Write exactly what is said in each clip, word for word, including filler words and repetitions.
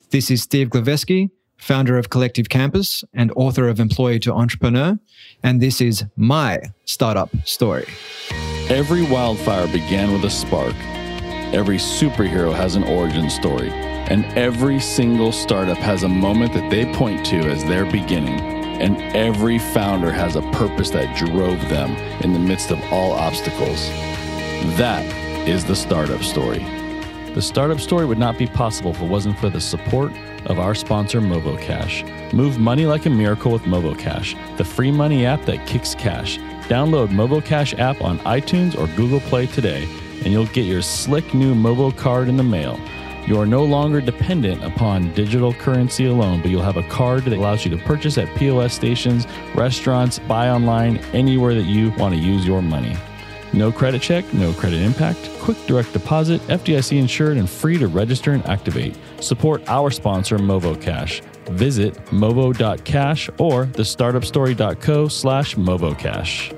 This is Steve Glaveski, founder of Collective Campus and author of Employee to Entrepreneur, and this is my startup story. Every wildfire began with a spark. Every superhero has an origin story, and every single startup has a moment that they point to as their beginning, and every founder has a purpose that drove them in the midst of all obstacles. That is the startup story. The startup story would not be possible if it wasn't for the support of our sponsor, MovoCash. Move money like a miracle with MovoCash, the free money app that kicks cash. Download MovoCash app on iTunes or Google Play today, and you'll get your slick new Movo card in the mail. You are no longer dependent upon digital currency alone, but you'll have a card that allows you to purchase at P O S stations, restaurants, buy online, anywhere that you want to use your money. No credit check, no credit impact, quick direct deposit, F D I C insured, and free to register and activate. Support our sponsor, MovoCash. Visit movo dot cash or the startup story dot co slash movocash.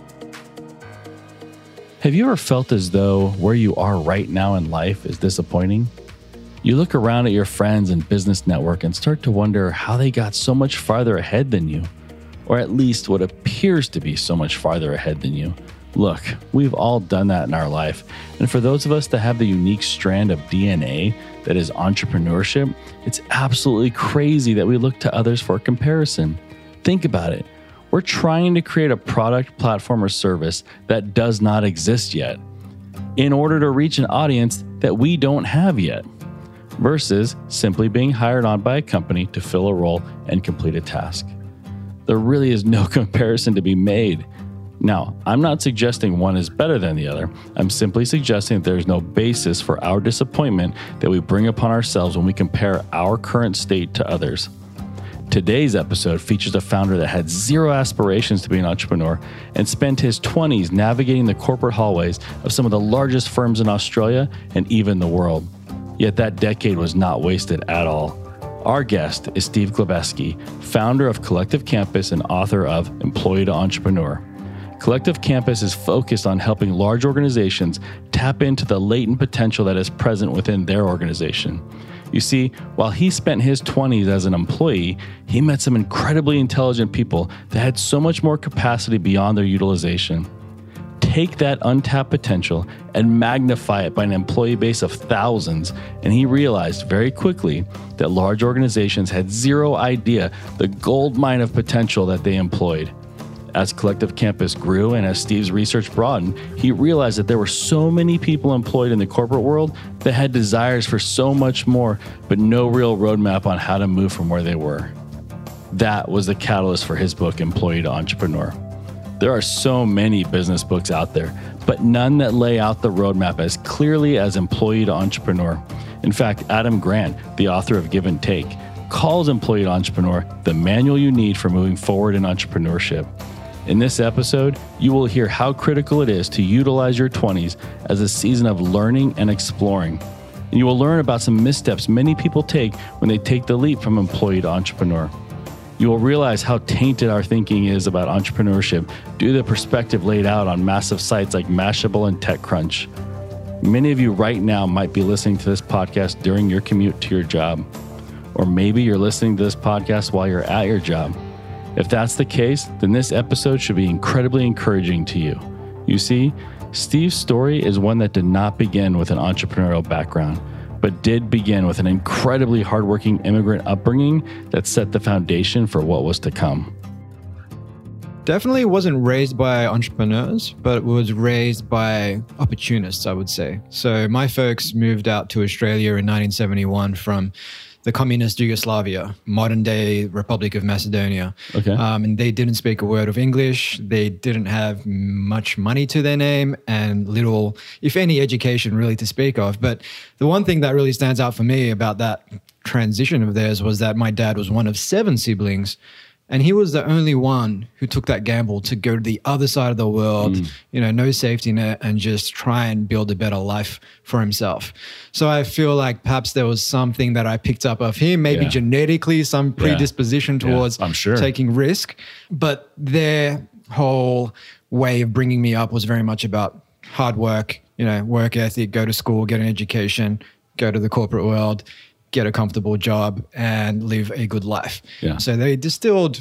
Have you ever felt as though where you are right now in life is disappointing? You look around at your friends and business network and start to wonder how they got so much farther ahead than you, or at least what appears to be so much farther ahead than you. Look, we've all done that in our life. And for those of us that have the unique strand of D N A that is entrepreneurship, it's absolutely crazy that we look to others for comparison. Think about it. We're trying to create a product, platform, or service that does not exist yet in order to reach an audience that we don't have yet, versus simply being hired on by a company to fill a role and complete a task. There really is no comparison to be made. Now, I'm not suggesting one is better than the other. I'm simply suggesting that there's no basis for our disappointment that we bring upon ourselves when we compare our current state to others. Today's episode features a founder that had zero aspirations to be an entrepreneur and spent his twenties navigating the corporate hallways of some of the largest firms in Australia and even the world. Yet that decade was not wasted at all. Our guest is Steve Glaveski, founder of Collective Campus and author of Employee to Entrepreneur. Collective Campus is focused on helping large organizations tap into the latent potential that is present within their organization. You see, while he spent his twenties as an employee, he met some incredibly intelligent people that had so much more capacity beyond their utilization. Take that untapped potential and magnify it by an employee base of thousands, and he realized very quickly that large organizations had zero idea the gold mine of potential that they employed. As Collective Campus grew and as Steve's research broadened, he realized that there were so many people employed in the corporate world that had desires for so much more, but no real roadmap on how to move from where they were. That was the catalyst for his book, Employee to Entrepreneur. There are so many business books out there, but none that lay out the roadmap as clearly as Employee to Entrepreneur. In fact, Adam Grant, the author of Give and Take, calls Employee to Entrepreneur the manual you need for moving forward in entrepreneurship. In this episode, you will hear how critical it is to utilize your twenties as a season of learning and exploring. And you will learn about some missteps many people take when they take the leap from employee to entrepreneur. You will realize how tainted our thinking is about entrepreneurship due to the perspective laid out on massive sites like Mashable and TechCrunch. Many of you right now might be listening to this podcast during your commute to your job. Or maybe you're listening to this podcast while you're at your job. If that's the case, then this episode should be incredibly encouraging to you. You see, Steve's story is one that did not begin with an entrepreneurial background, but did begin with an incredibly hardworking immigrant upbringing that set the foundation for what was to come. Definitely wasn't raised by entrepreneurs, but was raised by opportunists, I would say. So my folks moved out to Australia in nineteen seventy-one from the communist Yugoslavia, modern day Republic of Macedonia. Okay. Um, and they didn't speak a word of English. They didn't have much money to their name and little, if any, education really to speak of. But the one thing that really stands out for me about that transition of theirs was that my dad was one of seven siblings. And he was the only one who took that gamble to go to the other side of the world, mm. you know, no safety net, and just try and build a better life for himself. So I feel like perhaps there was something that I picked up of him, maybe yeah. genetically, some predisposition yeah. towards yeah, I'm sure. taking risk. But their whole way of bringing me up was very much about hard work, you know, work ethic, go to school, get an education, go to the corporate world. get a comfortable job and live a good life. Yeah. So they distilled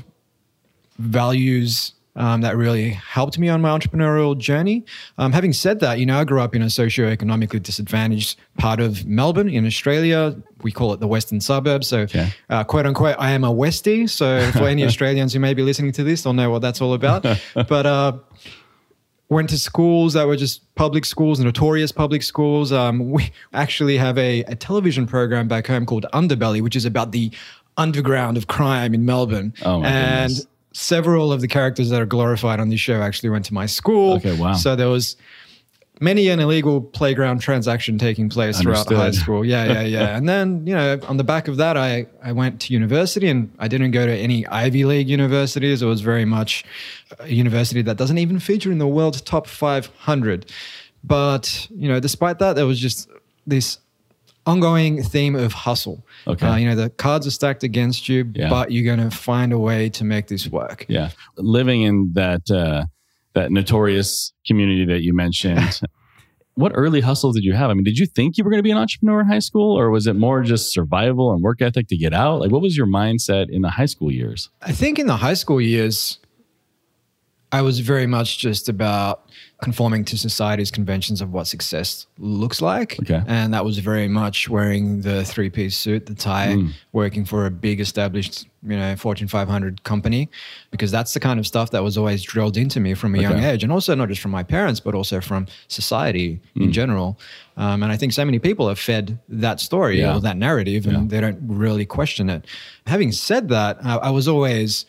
values um, that really helped me on my entrepreneurial journey. Um, having said that, you know, I grew up in a socioeconomically disadvantaged part of Melbourne in Australia. We call it the Western suburbs. So, Okay. uh, quote unquote, I am a Westie. So for any Australians who may be listening to this, they'll know what that's all about. But uh, went to schools that were just public schools, notorious public schools. Um, we actually have a, a television program back home called Underbelly, which is about the underground of crime in Melbourne. Oh my and goodness. several of the characters that are glorified on this show actually went to my school. Okay, wow. So there was many an illegal playground transaction taking place throughout Understood. high school. Yeah, yeah, yeah. And then, you know, on the back of that, I, I went to university, and I didn't go to any Ivy League universities. It was very much a university that doesn't even feature in the world's top five hundred. But, you know, despite that, there was just this ongoing theme of hustle. Okay. Uh, you know, the cards are stacked against you, Yeah. but you're going to find a way to make this work. Yeah. Living in that uh, that notorious community that you mentioned, what early hustle did you have? I mean, did you think you were going to be an entrepreneur in high school, or was it more just survival and work ethic to get out? Like, what was your mindset in the high school years? I think in the high school years, I was very much just about conforming to society's conventions of what success looks like. Okay. And that was very much wearing the three-piece suit, the tie, Mm. working for a big established, you know, Fortune five hundred company, because that's the kind of stuff that was always drilled into me from a young Okay. age. And also not just from my parents, but also from society Mm. in general. Um, and I think so many people have fed that story Yeah. or that narrative, and Yeah. they don't really question it. Having said that, I, I was always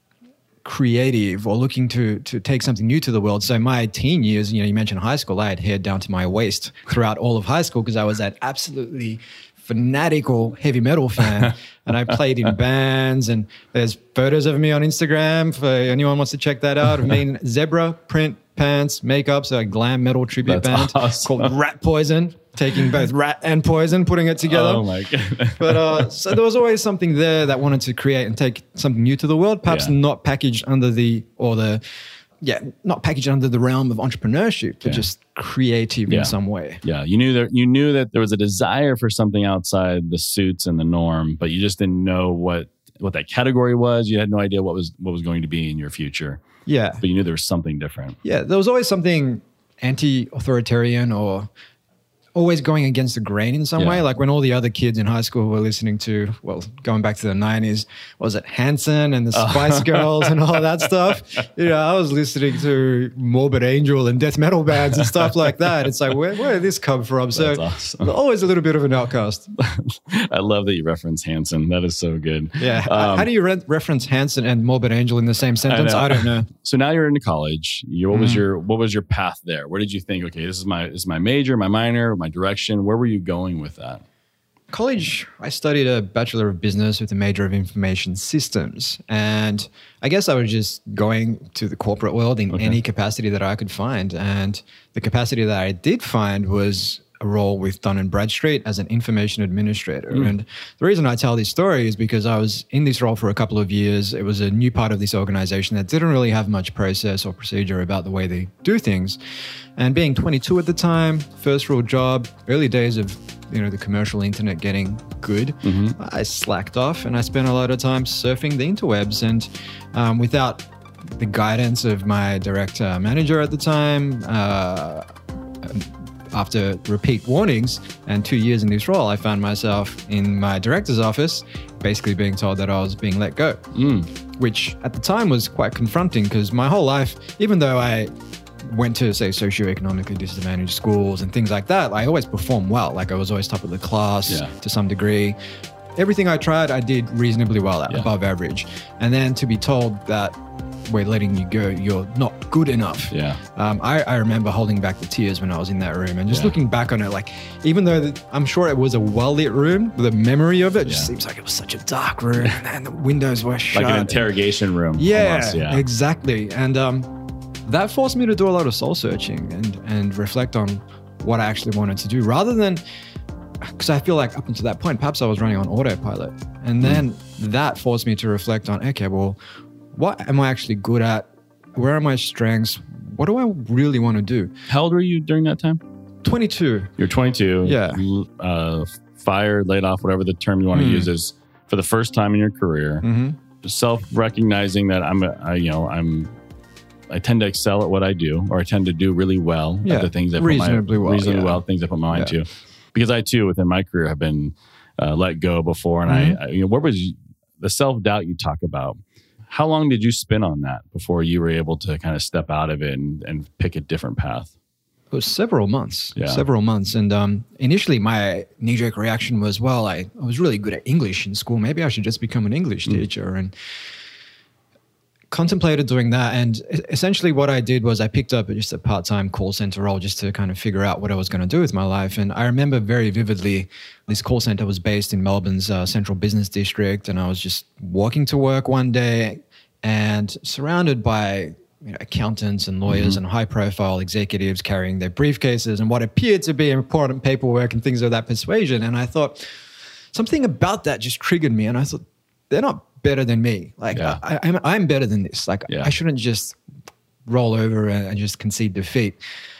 creative or looking to to take something new to the world. So my teen years, you know, you mentioned high school, I had hair down to my waist throughout all of high school because I was that absolutely fanatical heavy metal fan. And I played in bands, and there's photos of me on Instagram for anyone who wants to check that out, of me in zebra print pants, makeup, so a glam metal tribute That's band awesome. called Rat Poison, taking both rat and poison, putting it together. Oh my goodness. But uh, so there was always something there that wanted to create and take something new to the world, perhaps Yeah. not packaged under the, or the, yeah, not packaged under the realm of entrepreneurship, but Yeah. just creative Yeah. in some way. Yeah, you knew that you knew that there was a desire for something outside the suits and the norm, but you just didn't know what what that category was. You had no idea what was what was going to be in your future, Yeah. but you knew there was something different. Yeah. There was always something anti-authoritarian or always going against the grain in some Yeah. way. Like when all the other kids in high school were listening to, well, going back to the nineties, was it Hanson and the Spice Girls and all that stuff? You know, I was listening to Morbid Angel and death metal bands and stuff like that. It's like, where, where did this come from? So That's awesome. always a little bit of an outcast. I love that you reference Hanson. That is so good. Yeah. Um, How do you re- reference Hanson and Morbid Angel in the same sentence? know. I, don't know. So now you're into college. You, what was Mhm. your what was your path there? Where did you think, okay, this is my this is my major, my minor, my direction? Where were you going with that? College, I studied a Bachelor of Business with a major of Information Systems. And I guess I was just going to the corporate world in Okay. any capacity that I could find. And the capacity that I did find was a role with Dun and Bradstreet as an information administrator. Mm. And the reason I tell this story is because I was in this role for a couple of years. It was a new part of this organization that didn't really have much process or procedure about the way they do things. And being twenty-two at the time, first real job, early days of, you know, the commercial internet getting good, Mhm. I slacked off and I spent a lot of time surfing the interwebs. And um, without the guidance of my direct uh, manager at the time, uh, after repeat warnings and two years in this role, I found myself in my director's office, basically being told that I was being let go, Mm. which at the time was quite confronting because my whole life, even though I went to, say, socioeconomically disadvantaged schools and things like that, I always performed well. Like I was always top of the class Yeah. to some degree. Everything I tried, I did reasonably well at, Yeah. above average. And then to be told that we're letting you go, you're not good enough. Yeah. Um, I, I remember holding back the tears when I was in that room and just Yeah. looking back on it, like, even though the, I'm sure it was a well-lit room, the memory of it just Yeah. seems like it was such a dark room and the windows were shut. Like an interrogation room. Yeah, almost, yeah. exactly. And um, that forced me to do a lot of soul searching and, and reflect on what I actually wanted to do rather than, because I feel like up until that point, perhaps I was running on autopilot. And then that forced me to reflect on, okay, well, what am I actually good at? Where are my strengths? What do I really want to do? How old were you during that time? twenty-two. You're twenty-two. Yeah. l- Uh, fired, laid off, whatever the term you want to Mm. use is, for the first time in your career, Mm-hmm. self-recognizing that I'm, a, I, you know, I'm, I tend to excel at what I do, or I tend to do really well Yeah, at the things I put reasonably my, well, reasonably yeah. well, things I put my mind Yeah. to. Because I too, within my career, have been uh, let go before, and Mhm. I, I, you know, what was the self-doubt you talk about? How long did you spend on that before you were able to kind of step out of it and, and pick a different path? It was several months, Yeah. several months. And um, initially my knee-jerk reaction was, well, I, I was really good at English in school. Maybe I should just become an English Mm. teacher. And contemplated doing that. And e- essentially what I did was I picked up just a part-time call center role just to kind of figure out what I was going to do with my life. And I remember very vividly, this call center was based in Melbourne's uh, central business district. And I was just walking to work one day and surrounded by you know, accountants and lawyers Mm-hmm. and high-profile executives carrying their briefcases and what appeared to be important paperwork and things of that persuasion. And I thought something about that just triggered me. And I thought, they're not better than me. Like Yeah. I, I'm, I'm better than this. Like Yeah. I shouldn't just roll over and, and just concede defeat.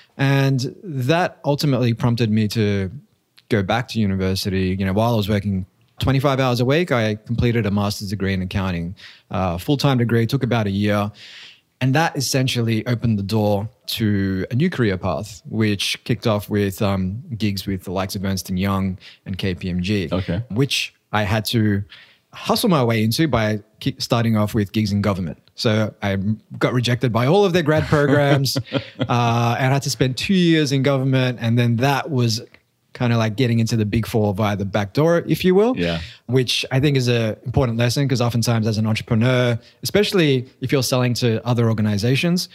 And that ultimately prompted me to go back to university. You know, while I was working twenty-five hours a week, I completed a master's degree in accounting, uh, full-time degree, took about a year. And that essentially opened the door to a new career path, which kicked off with um, gigs with the likes of Ernst and Young and K P M G, Okay. which I had to hustle my way into by keep starting off with gigs in government. So I got rejected by all of their grad programs uh, and I had to spend two years in government. And then that was kind of like getting into the big four via the back door, if you will, Yeah. which I think is an important lesson because oftentimes as an entrepreneur, especially if you're selling to other organizations,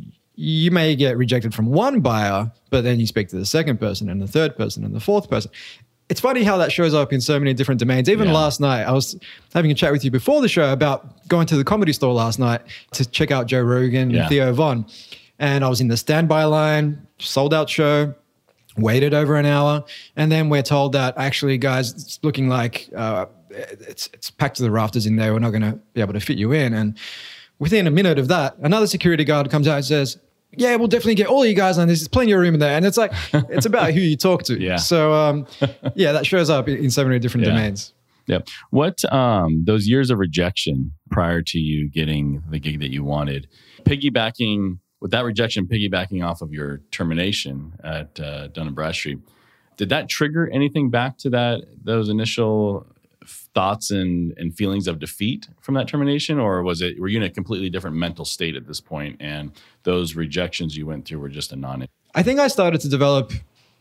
you may get rejected from one buyer, but then you speak to the second person and the third person and the fourth person. It's funny how that shows up in so many different domains. Even Yeah. last night, I was having a chat with you before the show about going to the Comedy Store last night to check out Joe Rogan Yeah. and Theo Von. And I was in the standby line, sold out show, waited over an hour. And then we're told that actually, guys, it's looking like uh, it's, it's packed to the rafters in there. We're not going to be able to fit you in. And within a minute of that, another security guard comes out and says, yeah, we'll definitely get all you guys on. There's plenty of room in there. And it's like, it's about who you talk to. Yeah. So, um, yeah, that shows up in in so many different Yeah. domains. Yep. What, um, those years of rejection prior to you getting the gig that you wanted, piggybacking with that rejection, piggybacking off of your termination at uh, Dun and Bradstreet, did that trigger anything back to that, those initial thoughts and, and feelings of defeat from that termination? Or was it, were you in a completely different mental state at this point and those rejections you went through were just a non? I think I started to develop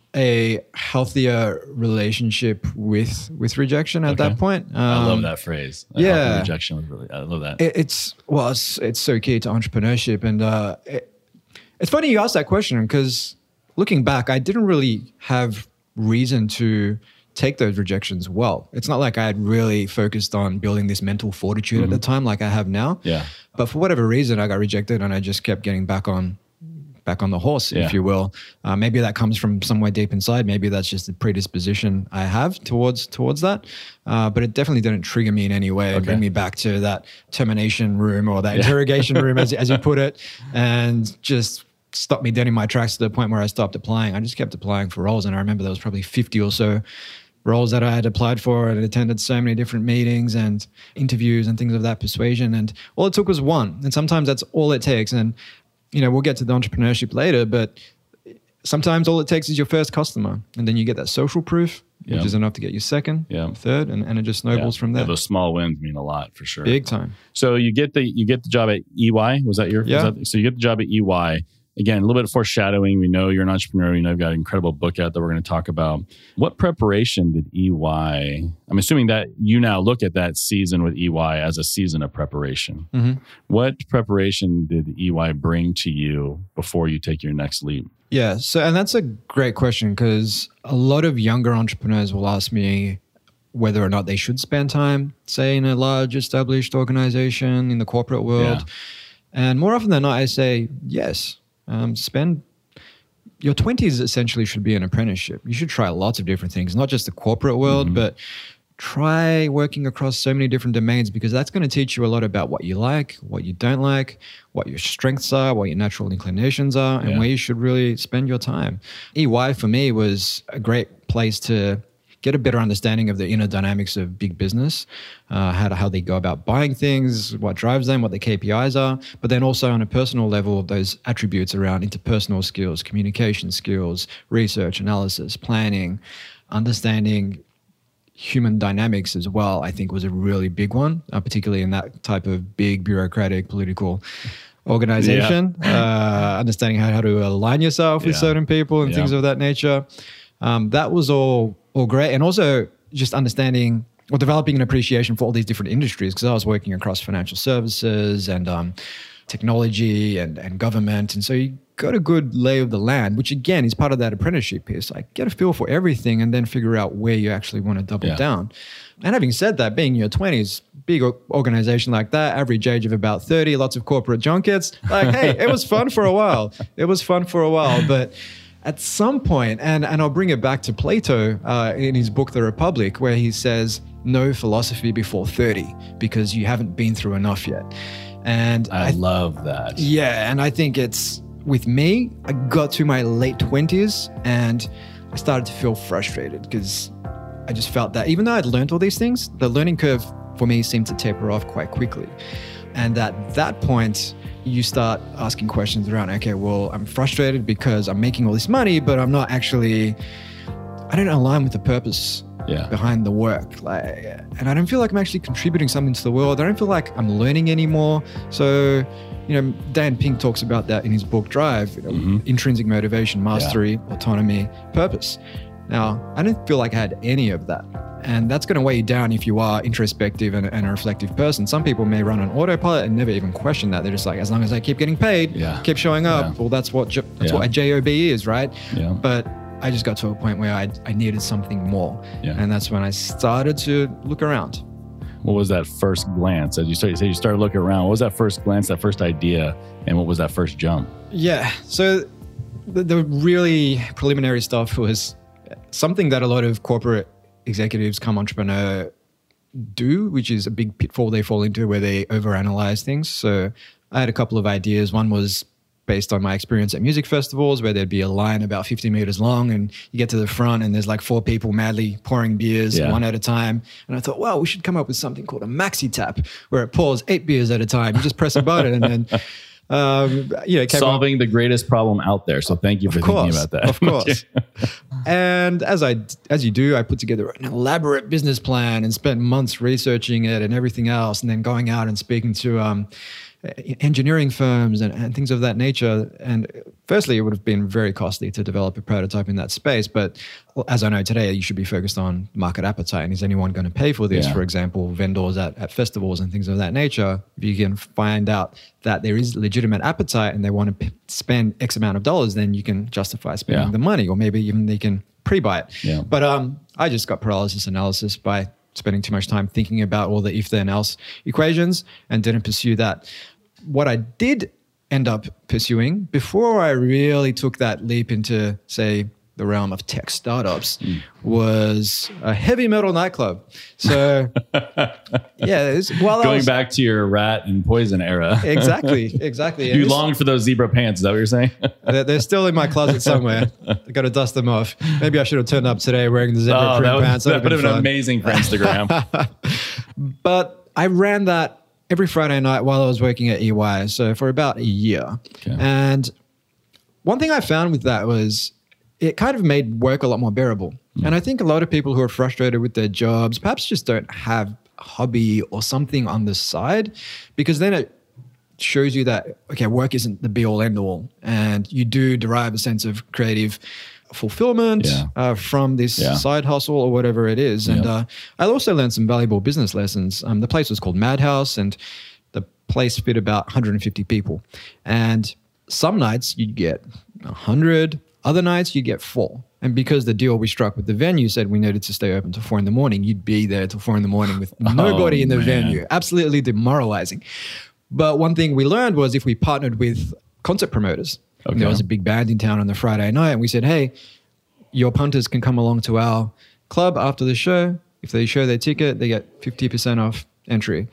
a healthier relationship with with rejection at Okay. that point. I love Um, that phrase. A yeah. healthy rejection was really, I love that. It, it's well, it's, it's so key to entrepreneurship, and uh, it, it's funny you asked that question because looking back, I didn't really have reason to take those rejections well. It's not like I had really focused on building this mental fortitude Mm-hmm. at the time, like I have now. Yeah. But for whatever reason, I got rejected, and I just kept getting back on. Back on the horse, Yeah. if you will. Uh, maybe that comes from somewhere deep inside. Maybe that's just a predisposition I have towards towards that. Uh, but it definitely didn't trigger me in any way. Okay. Bring me back to that termination room or that interrogation room, as as you put it, and just stop me dead in my tracks to the point where I stopped applying. I just kept applying for roles, and I remember there was probably fifty or so roles that I had applied for and attended so many different meetings and interviews and things of that persuasion. And all it took was one. And sometimes that's all it takes. And you know, we'll get to the entrepreneurship later, but sometimes all it takes is your first customer. And then you get that social proof, which Yeah. is enough to get you second, Yeah. third, and, and it just snowballs Yeah. from there. Yeah, those small wins mean a lot for sure. Big time. So you get the you get the job at E Y. Was that your? Yeah. Was that, so you get the job at E Y. Again, a little bit of foreshadowing. We know you're an entrepreneur. You know you've got an incredible book out that we're going to talk about. What preparation did E Y? I'm assuming that you now look at that season with E Y as a season of preparation. Mm-hmm. What preparation did E Y bring to you before you take your next leap? Yeah. So, and that's a great question because a lot of younger entrepreneurs will ask me whether or not they should spend time, say, in a large established organization in the corporate world. Yeah. And more often than not, I say, yes, um, spend your twenties essentially should be an apprenticeship. You should try lots of different things, not just the corporate world, Mm-hmm. but try working across so many different domains because that's going to teach you a lot about what you like, what you don't like, what your strengths are, what your natural inclinations are, and Yeah. where you should really spend your time. E Y for me was a great place to get a better understanding of the inner dynamics of big business, uh, how to, how they go about buying things, what drives them, what their K P Is are, but then also on a personal level, those attributes around interpersonal skills, communication skills, research, analysis, planning, understanding human dynamics as well, I think was a really big one, uh, particularly in that type of big bureaucratic political organization, yeah. uh, understanding how, how to align yourself with yeah. certain people and yeah. things of that nature. Um, that was all, all great. And also just understanding or developing an appreciation for all these different industries, because I was working across financial services and um, technology and, and government. And so you got a good lay of the land, which again is part of that apprenticeship piece. Like get a feel for everything and then figure out where you actually want to double yeah. down. And having said that, being in your twenties, big organization like that, average age of about thirty, lots of corporate junkets, like, hey, it was fun for a while. It was fun for a while. But at some point, and, and I'll bring it back to Plato uh, in his book, The Republic, where he says, no philosophy before thirty, because you haven't been through enough yet. And I, I love that. Yeah. And I think it's, with me, I got to my late twenties and I started to feel frustrated because I just felt that even though I'd learned all these things, the learning curve for me seemed to taper off quite quickly. And at that point, you start asking questions around, okay, well, I'm frustrated because I'm making all this money, but I'm not actually, I don't align with the purpose yeah. behind the work. Like, and I don't feel like I'm actually contributing something to the world. I don't feel like I'm learning anymore. So, you know, Dan Pink talks about that in his book, Drive, you know, mm-hmm. intrinsic motivation, mastery, yeah. autonomy, purpose. Now, I don't feel like I had any of that. And that's going to weigh you down if you are introspective and, and a reflective person. Some people may run on autopilot and never even question that. They're just like, as long as I keep getting paid, yeah. keep showing up, yeah. well, that's what jo- that's yeah. what a job is, right? Yeah. But I just got to a point where I, I needed something more. Yeah. And that's when I started to look around. What was that first glance? As you started, you said you started looking around. What was that first glance, that first idea, and what was that first jump? Yeah. So the, the really preliminary stuff was something that a lot of corporate executives come entrepreneur do, which is a big pitfall they fall into where they overanalyze things. So I had a couple of ideas. One was based on my experience at music festivals where there'd be a line about fifty meters long and you get to the front and there's like four people madly pouring beers yeah. one at a time. And I thought, well, we should come up with something called a maxi tap where it pours eight beers at a time. You just press a button and then Um, you know, solving up. the greatest problem out there. So thank you for of course, thinking about that. Of course. And as I, as you do, I put together an elaborate business plan and spent months researching it and everything else, and then going out and speaking to um, engineering firms and, and things of that nature. And firstly, it would have been very costly to develop a prototype in that space. But as I know today, you should be focused on market appetite. And is anyone going to pay for this? Yeah. For example, vendors at, at festivals and things of that nature. If you can find out that there is legitimate appetite and they want to p- spend X amount of dollars, then you can justify spending yeah. the money, or maybe even they can pre-buy it. Yeah. But um, I just got paralysis analysis by spending too much time thinking about all the if then else equations and didn't pursue that. What I did end up pursuing before I really took that leap into, say, the realm of tech startups mm. was a heavy metal nightclub. So yeah, it was, while going I was, back to your Rat and Poison era. Exactly, exactly. You longed for those zebra pants. Is that what you're saying? they're, they're still in my closet somewhere. I got to dust them off. Maybe I should have turned up today wearing the zebra oh, print that was, pants. That would have been amazing for Instagram. But I ran that every Friday night while I was working at E Y. So for about a year. Okay. And one thing I found with that was it kind of made work a lot more bearable. Mm. And I think a lot of people who are frustrated with their jobs perhaps just don't have a hobby or something on the side, because then it shows you that, okay, work isn't the be all end all. And you do derive a sense of creative fulfillment yeah. uh, from this yeah. side hustle or whatever it is. And yep. uh, I also learned some valuable business lessons. Um, the place was called Madhouse, and the place fit about one hundred fifty people. And some nights you'd get one hundred, other nights you'd get four. And because the deal we struck with the venue said we needed to stay open till four in the morning, you'd be there till four in the morning with nobody oh, in the man. venue. Absolutely demoralizing. But one thing we learned was if we partnered with concert promoters, okay. there was a big band in town on the Friday night, and we said, hey, your punters can come along to our club after the show. If they show their ticket, they get fifty percent off entry.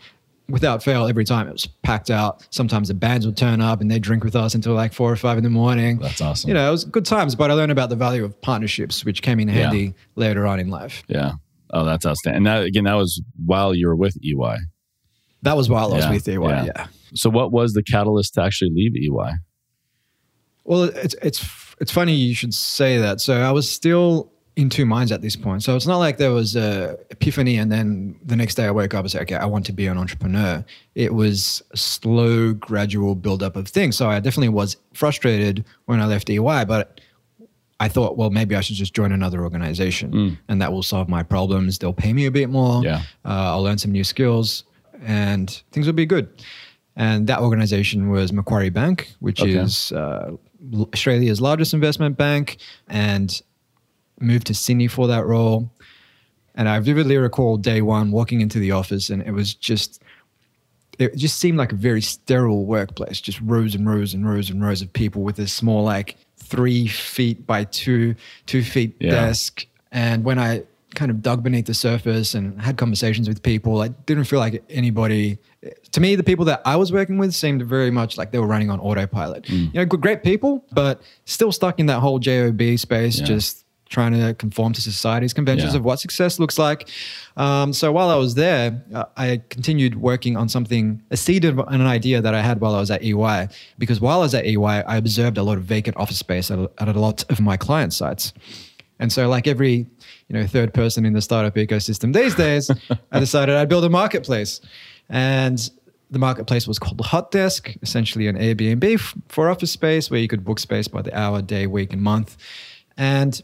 without fail, every time it was packed out. Sometimes the bands would turn up and they'd drink with us until like four or five in the morning. That's awesome. You know, it was good times, but I learned about the value of partnerships, which came in handy Yeah. later on in life. Yeah. Oh, that's outstanding. And that, again, that was while you were with E Y. That was while I was Yeah, with E Y, yeah. yeah. So what was the catalyst to actually leave E Y? Well, it's it's it's funny you should say that. So I was still in two minds at this point. So it's not like there was a epiphany and then the next day I woke up and said, okay, I want to be an entrepreneur. It was a slow, gradual buildup of things. So I definitely was frustrated when I left E Y, but I thought, well, maybe I should just join another organization Mm. and that will solve my problems. They'll pay me a bit more. Yeah. Uh, I'll learn some new skills and things will be good. And that organization was Macquarie Bank, which Okay. is uh, Australia's largest investment bank, and moved to Sydney for that role. And I vividly recall day one walking into the office, and it was just, it just seemed like a very sterile workplace, just rows and rows and rows and rows of people with a small, like three feet by two, two feet Yeah. desk. And when I kind of dug beneath the surface and had conversations with people, I didn't feel like anybody, to me, the people that I was working with seemed very much like they were running on autopilot. You know, good, great people, but still stuck in that whole J O B space, Yeah. just trying to conform to society's conventions Yeah. of what success looks like. Um, so while I was there, uh, I continued working on something, a seed of an idea that I had while I was at E Y. Because while I was at E Y, I observed a lot of vacant office space at, at a lot of my client sites. And so like every, you know, third person in the startup ecosystem these days, I decided I'd build a marketplace. And the marketplace was called Hot Desk, essentially an Airbnb f- for office space where you could book space by the hour, day, week, and month. And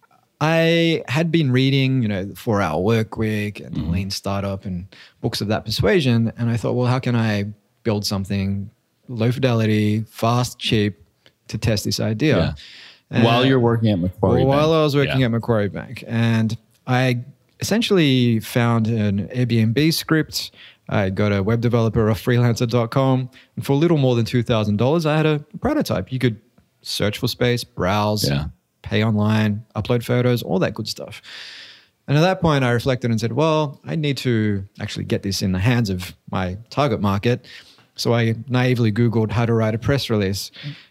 I had been reading, you know, the Four Hour Work Week and Mm-hmm. Lean Startup and books of that persuasion. And I thought, well, how can I build something low fidelity, fast, cheap to test this idea? Yeah. And- While you're working at Macquarie well, while Bank. I was working Yeah. at Macquarie Bank. And I essentially found an Airbnb script. I got a web developer off freelancer dot com. And for a little more than two thousand dollars, I had a prototype. You could search for space, browse, Yeah. pay online, upload photos, all that good stuff. And at that point, I reflected and said, well, I need to actually get this in the hands of my target market. So I naively Googled how to write a press release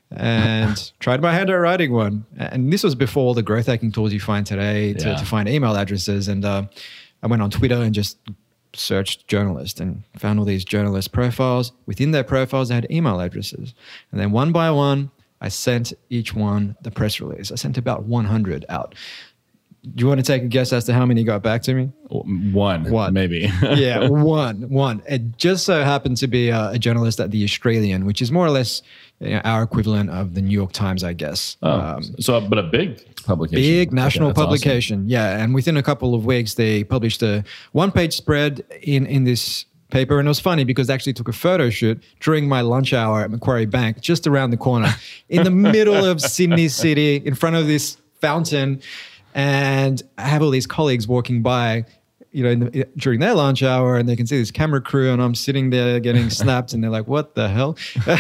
and tried my hand at writing one. And this was before all the growth hacking tools you find today to, Yeah. to find email addresses. And uh, I went on Twitter and just searched journalist and found all these journalist profiles. Within their profiles, they had email addresses. And then one by one, I sent each one the press release. I sent about one hundred out. Do you want to take a guess as to how many got back to me? One, One. maybe. Yeah, one, one. It just so happened to be a, a journalist at the Australian, which is more or less, you know, our equivalent of the New York Times, I guess. Oh, Um, so, but a big publication. Big Okay, national that's awesome. publication, yeah. And within a couple of weeks, they published a one-page spread in in this paper, and it was funny because they actually took a photo shoot during my lunch hour at Macquarie Bank, just around the corner, in the middle of Sydney City, in front of this fountain, and I have all these colleagues walking by, you know, in the, during their lunch hour, and they can see this camera crew, and I'm sitting there getting snapped, and they're like, "What the hell?"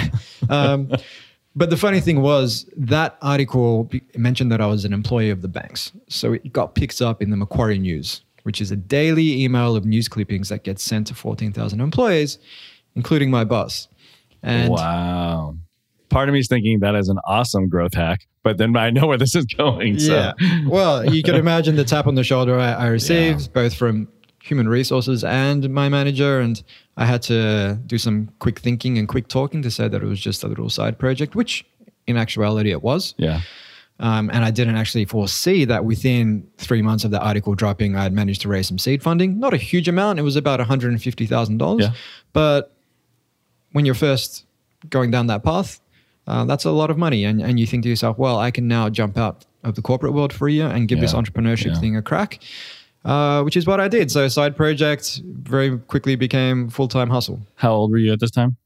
um, But the funny thing was that article be- mentioned that I was an employee of the banks. So it got picked up in the Macquarie News, which is a daily email of news clippings that gets sent to fourteen thousand employees, including my boss. And Wow. Part of me is thinking that is an awesome growth hack, but then I know where this is going. So. yeah, well, you can imagine the tap on the shoulder I, I received, Yeah. both from human resources and my manager. And I had to do some quick thinking and quick talking to say that it was just a little side project, which in actuality it was. Yeah. Um, and I didn't actually foresee that within three months of the article dropping, I had managed to raise some seed funding. Not a huge amount. It was about one hundred fifty thousand dollars. Yeah. But when you're first going down that path, uh, that's a lot of money. And, and you think to yourself, well, I can now jump out of the corporate world for a year and give this Yeah. entrepreneurship Yeah. thing a crack, uh, which is what I did. So side project very quickly became full-time hustle. How old were you at this time?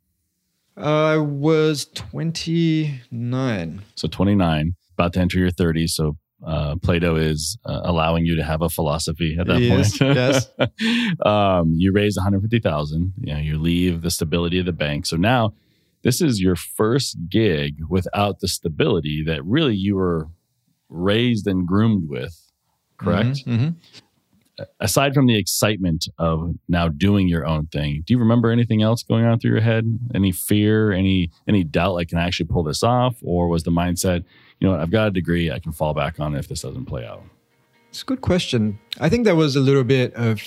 I was twenty-nine. So twenty-nine, about to enter your thirties. So uh, Plato is uh, allowing you to have a philosophy at that Yes, point. yes. um, you raise one hundred fifty thousand. You know, you leave the stability of the bank. So now this is your first gig without the stability that really you were raised and groomed with. Correct. Mhm, mhm. aside from the excitement of now doing your own thing, do you remember anything else going on through your head? Any fear, any any doubt, like, can I actually pull this off? Or was the mindset, you know what, I've got a degree, I can fall back on it if this doesn't play out? It's a good question. I think there was a little bit of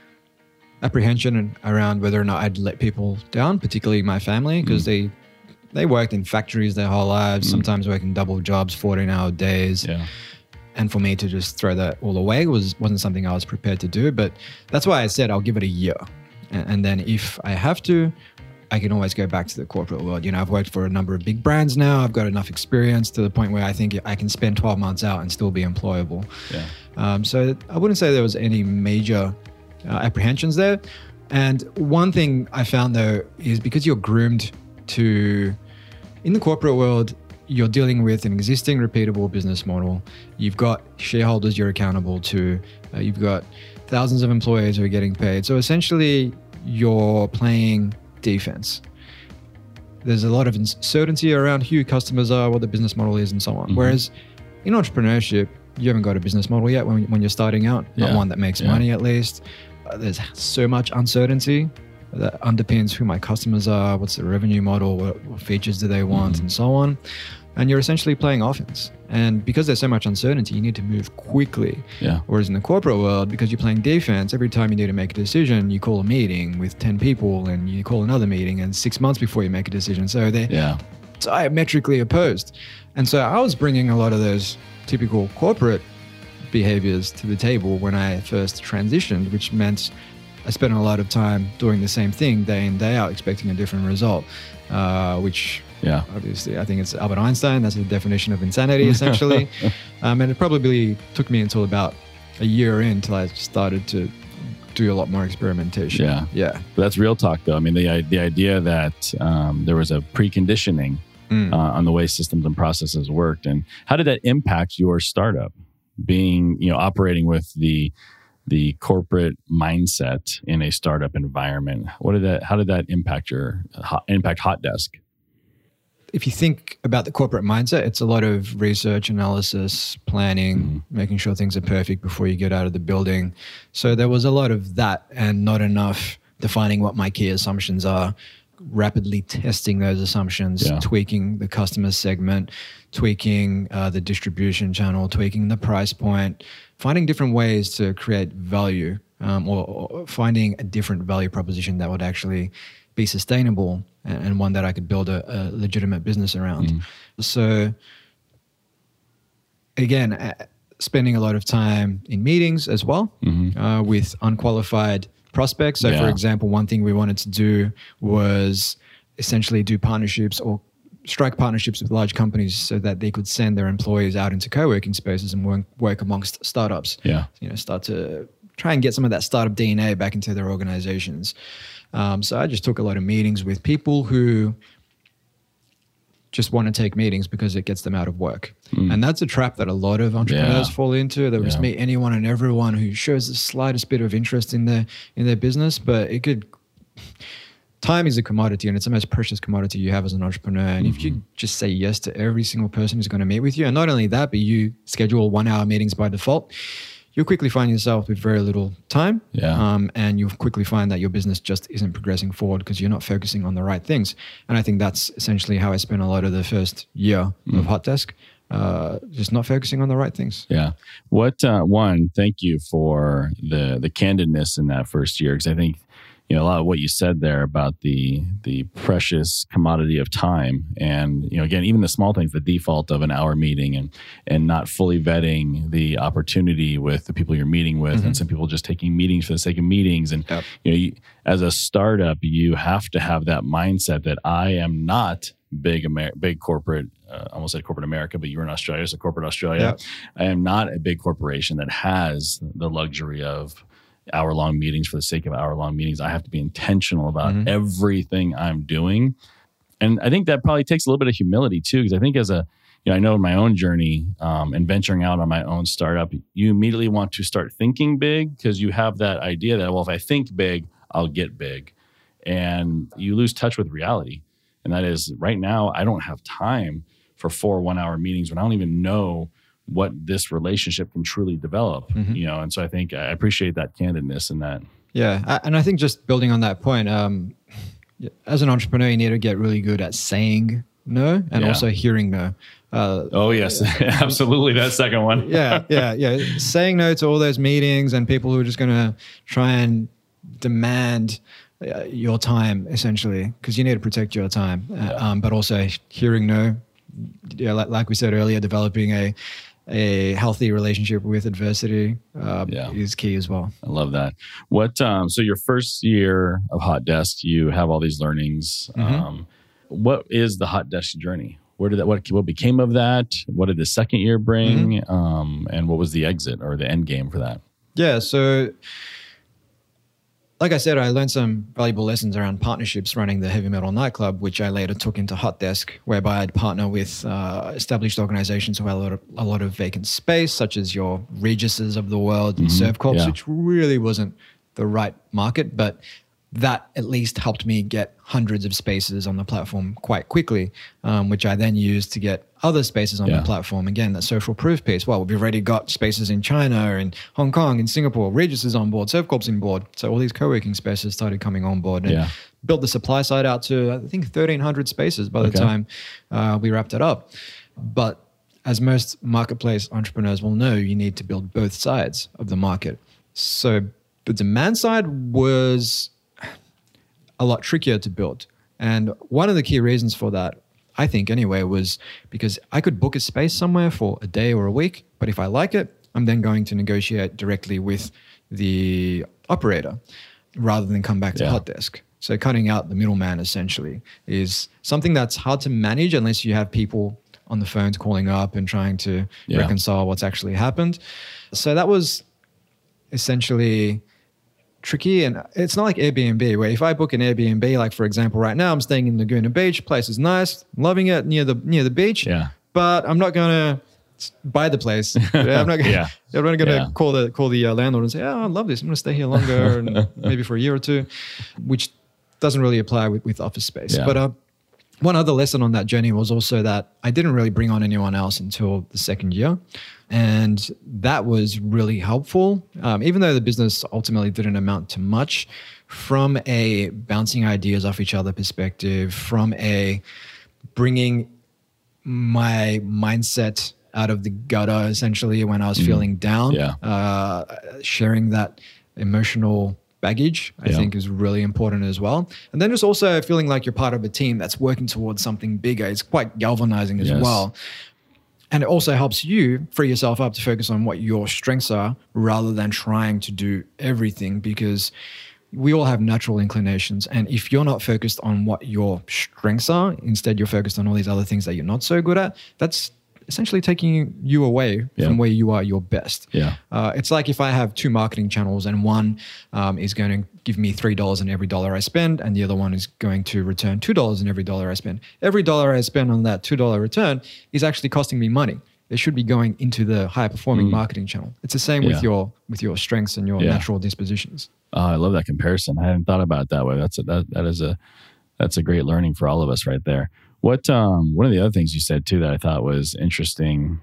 apprehension around whether or not I'd let people down, particularly my family, because mm. they they worked in factories their whole lives, mm. sometimes working double jobs, fourteen-hour days. Yeah. And for me to just throw that all away was, wasn't something I was prepared to do. But that's why I said I'll give it a year. And, and then if I have to, I can always go back to the corporate world. You know, I've worked for a number of big brands now. I've got enough experience to the point where I think I can spend twelve months out and still be employable. Yeah. Um, so I wouldn't say there was any major uh, apprehensions there. And one thing I found, though, is because you're groomed to, in the corporate world, you're dealing with an existing repeatable business model. You've got shareholders you're accountable to. Uh, you've got thousands of employees who are getting paid. So essentially, you're playing defense. There's a lot of uncertainty around who your customers are, what the business model is, and so on. Mm-hmm. Whereas in entrepreneurship, you haven't got a business model yet when, when you're starting out, not yeah. one that makes yeah. money at least. Uh, there's so much uncertainty that underpins who my customers are, what's the revenue model, what, what features do they want, mm-hmm. and so on. And you're essentially playing offense. And because there's so much uncertainty, you need to move quickly. Yeah. Whereas in the corporate world, because you're playing defense, every time you need to make a decision, you call a meeting with ten people and you call another meeting and six months before you make a decision. So they're yeah. diametrically opposed. And so I was bringing a lot of those typical corporate behaviors to the table when I first transitioned, which meant I spent a lot of time doing the same thing day in, day out, expecting a different result, uh, which yeah. obviously I think it's Albert Einstein. That's the definition of insanity, essentially. um, and it probably took me until about a year in until I started to do a lot more experimentation. Yeah. Yeah. But that's real talk, though. I mean, the, the idea that um, there was a preconditioning mm. uh, on the way systems and processes worked. And how did that impact your startup? Being, you know, operating with the the corporate mindset in a startup environment. What did that? How did that impact your impact Hotdesk? If you think about the corporate mindset, it's a lot of research, analysis, planning, mm. making sure things are perfect before you get out of the building. So there was a lot of that, and not enough defining what my key assumptions are, rapidly testing those assumptions, yeah. tweaking the customer segment, tweaking uh, the distribution channel, tweaking the price point, finding different ways to create value, um, or, or finding a different value proposition that would actually be sustainable and, and one that I could build a, a legitimate business around. Mm. So again, uh, spending a lot of time in meetings as well, mm-hmm. uh, with unqualified prospects. So yeah. for example, one thing we wanted to do was essentially do partnerships or strike partnerships with large companies so that they could send their employees out into co-working spaces and work, work amongst startups. Yeah. You know, start to try and get some of that startup D N A back into their organizations. Um, so I just took a lot of meetings with people who just want to take meetings because it gets them out of work. Mm. And that's a trap that a lot of entrepreneurs yeah. fall into. They just yeah. meet anyone and everyone who shows the slightest bit of interest in their in their business, but it could... Time is a commodity, and it's the most precious commodity you have as an entrepreneur. And mm-hmm. if you just say yes to every single person who's going to meet with you, and not only that, but you schedule one-hour meetings by default, you'll quickly find yourself with very little time. Yeah. Um, and you'll quickly find that your business just isn't progressing forward because you're not focusing on the right things. And I think that's essentially how I spent a lot of the first year mm. of Hotdesk, uh, just not focusing on the right things. Yeah. What, uh, one, thank you for the the candidness in that first year, because I think, you know, a lot of what you said there about the the precious commodity of time, and, you know, again, even the small things, the default of an hour meeting, and and not fully vetting the opportunity with the people you're meeting with, mm-hmm. and some people just taking meetings for the sake of meetings. And yep. you know, you, as a startup, you have to have that mindset that I am not big Amer- big corporate. Uh, I almost said corporate America, but you were in Australia, so corporate Australia. Yep. I am not a big corporation that has the luxury of hour-long meetings for the sake of hour-long meetings. I have to be intentional about mm-hmm. everything I'm doing. And I think that probably takes a little bit of humility too, because I think as a, you know, I know in my own journey um, and venturing out on my own startup, you immediately want to start thinking big because you have that idea that, well, if I think big, I'll get big. And you lose touch with reality. And that is, right now, I don't have time for four one-hour meetings when I don't even know what this relationship can truly develop, mm-hmm. you know? And so I think I appreciate that candidness and that. Yeah. I, and I think just building on that point, um, as an entrepreneur, you need to get really good at saying no and yeah. also hearing no. Uh, oh, yes. Absolutely. That second one. yeah. Yeah. Yeah. Saying no to all those meetings and people who are just going to try and demand uh, your time, essentially, because you need to protect your time. Yeah. Uh, um, but also hearing no, yeah, like, like we said earlier, developing a a healthy relationship with adversity uh, yeah. is key as well. I love that. What? Um, so your first year of Hot Desk, you have all these learnings. Mm-hmm. Um, what is the Hot Desk journey? Where did that? What what became of that? What did the second year bring? Mm-hmm. Um, and what was the exit or the end game for that? Yeah. So, like I said, I learned some valuable lessons around partnerships running the Heavy Metal Nightclub, which I later took into Hot Desk, whereby I'd partner with uh, established organizations who had a lot, of, a lot of vacant space, such as your Regises of the world and mm-hmm. ServCorps, yeah. which really wasn't the right market, but that at least helped me get hundreds of spaces on the platform quite quickly, um, which I then used to get other spaces on yeah. the platform. Again, that social proof piece. Well, we've already got spaces in China and Hong Kong and Singapore. Regis is on board, ServCorp's on board. So all these co-working spaces started coming on board and yeah. built the supply side out to, I think, thirteen hundred spaces by the okay. time uh, we wrapped it up. But as most marketplace entrepreneurs will know, you need to build both sides of the market. So the demand side was a lot trickier to build. And one of the key reasons for that, I think anyway, was because I could book a space somewhere for a day or a week, but if I like it, I'm then going to negotiate directly with the operator rather than come back to yeah. Hot Desk. So cutting out the middleman essentially is something that's hard to manage unless you have people on the phones calling up and trying to yeah. reconcile what's actually happened. So that was essentially tricky. And it's not like Airbnb, where if I book an Airbnb, like for example, right now I'm staying in Laguna Beach, place is nice, I'm loving it, near the near the beach, yeah. but I'm not going to buy the place. Yeah, I'm not gonna, yeah. I'm not going to yeah. call the call the uh, landlord and say, oh, I love this, I'm going to stay here longer and maybe for a year or two, which doesn't really apply with, with office space. Yeah. But uh, one other lesson on that journey was also that I didn't really bring on anyone else until the second year. And that was really helpful. Um, even though the business ultimately didn't amount to much, from a bouncing ideas off each other perspective, from a bringing my mindset out of the gutter essentially when I was mm. feeling down, yeah. uh, sharing that emotional baggage, I yeah. think is really important as well. And then just also feeling like you're part of a team that's working towards something bigger. It's quite galvanizing as yes. well. And it also helps you free yourself up to focus on what your strengths are rather than trying to do everything, because we all have natural inclinations. And if you're not focused on what your strengths are, instead you're focused on all these other things that you're not so good at, that's essentially taking you away yeah. from where you are your best. Yeah, uh, it's like if I have two marketing channels and one um, is going to give me three dollars in every dollar I spend and the other one is going to return two dollars in every dollar I spend. Every dollar I spend on that two dollars return is actually costing me money. It should be going into the higher performing mm. marketing channel. It's the same yeah. with your with your strengths and your yeah. natural dispositions. Oh, I love that comparison. I hadn't thought about it that way. That's a, that that is a that's a great learning for all of us right there. What um, one of the other things you said too that I thought was interesting,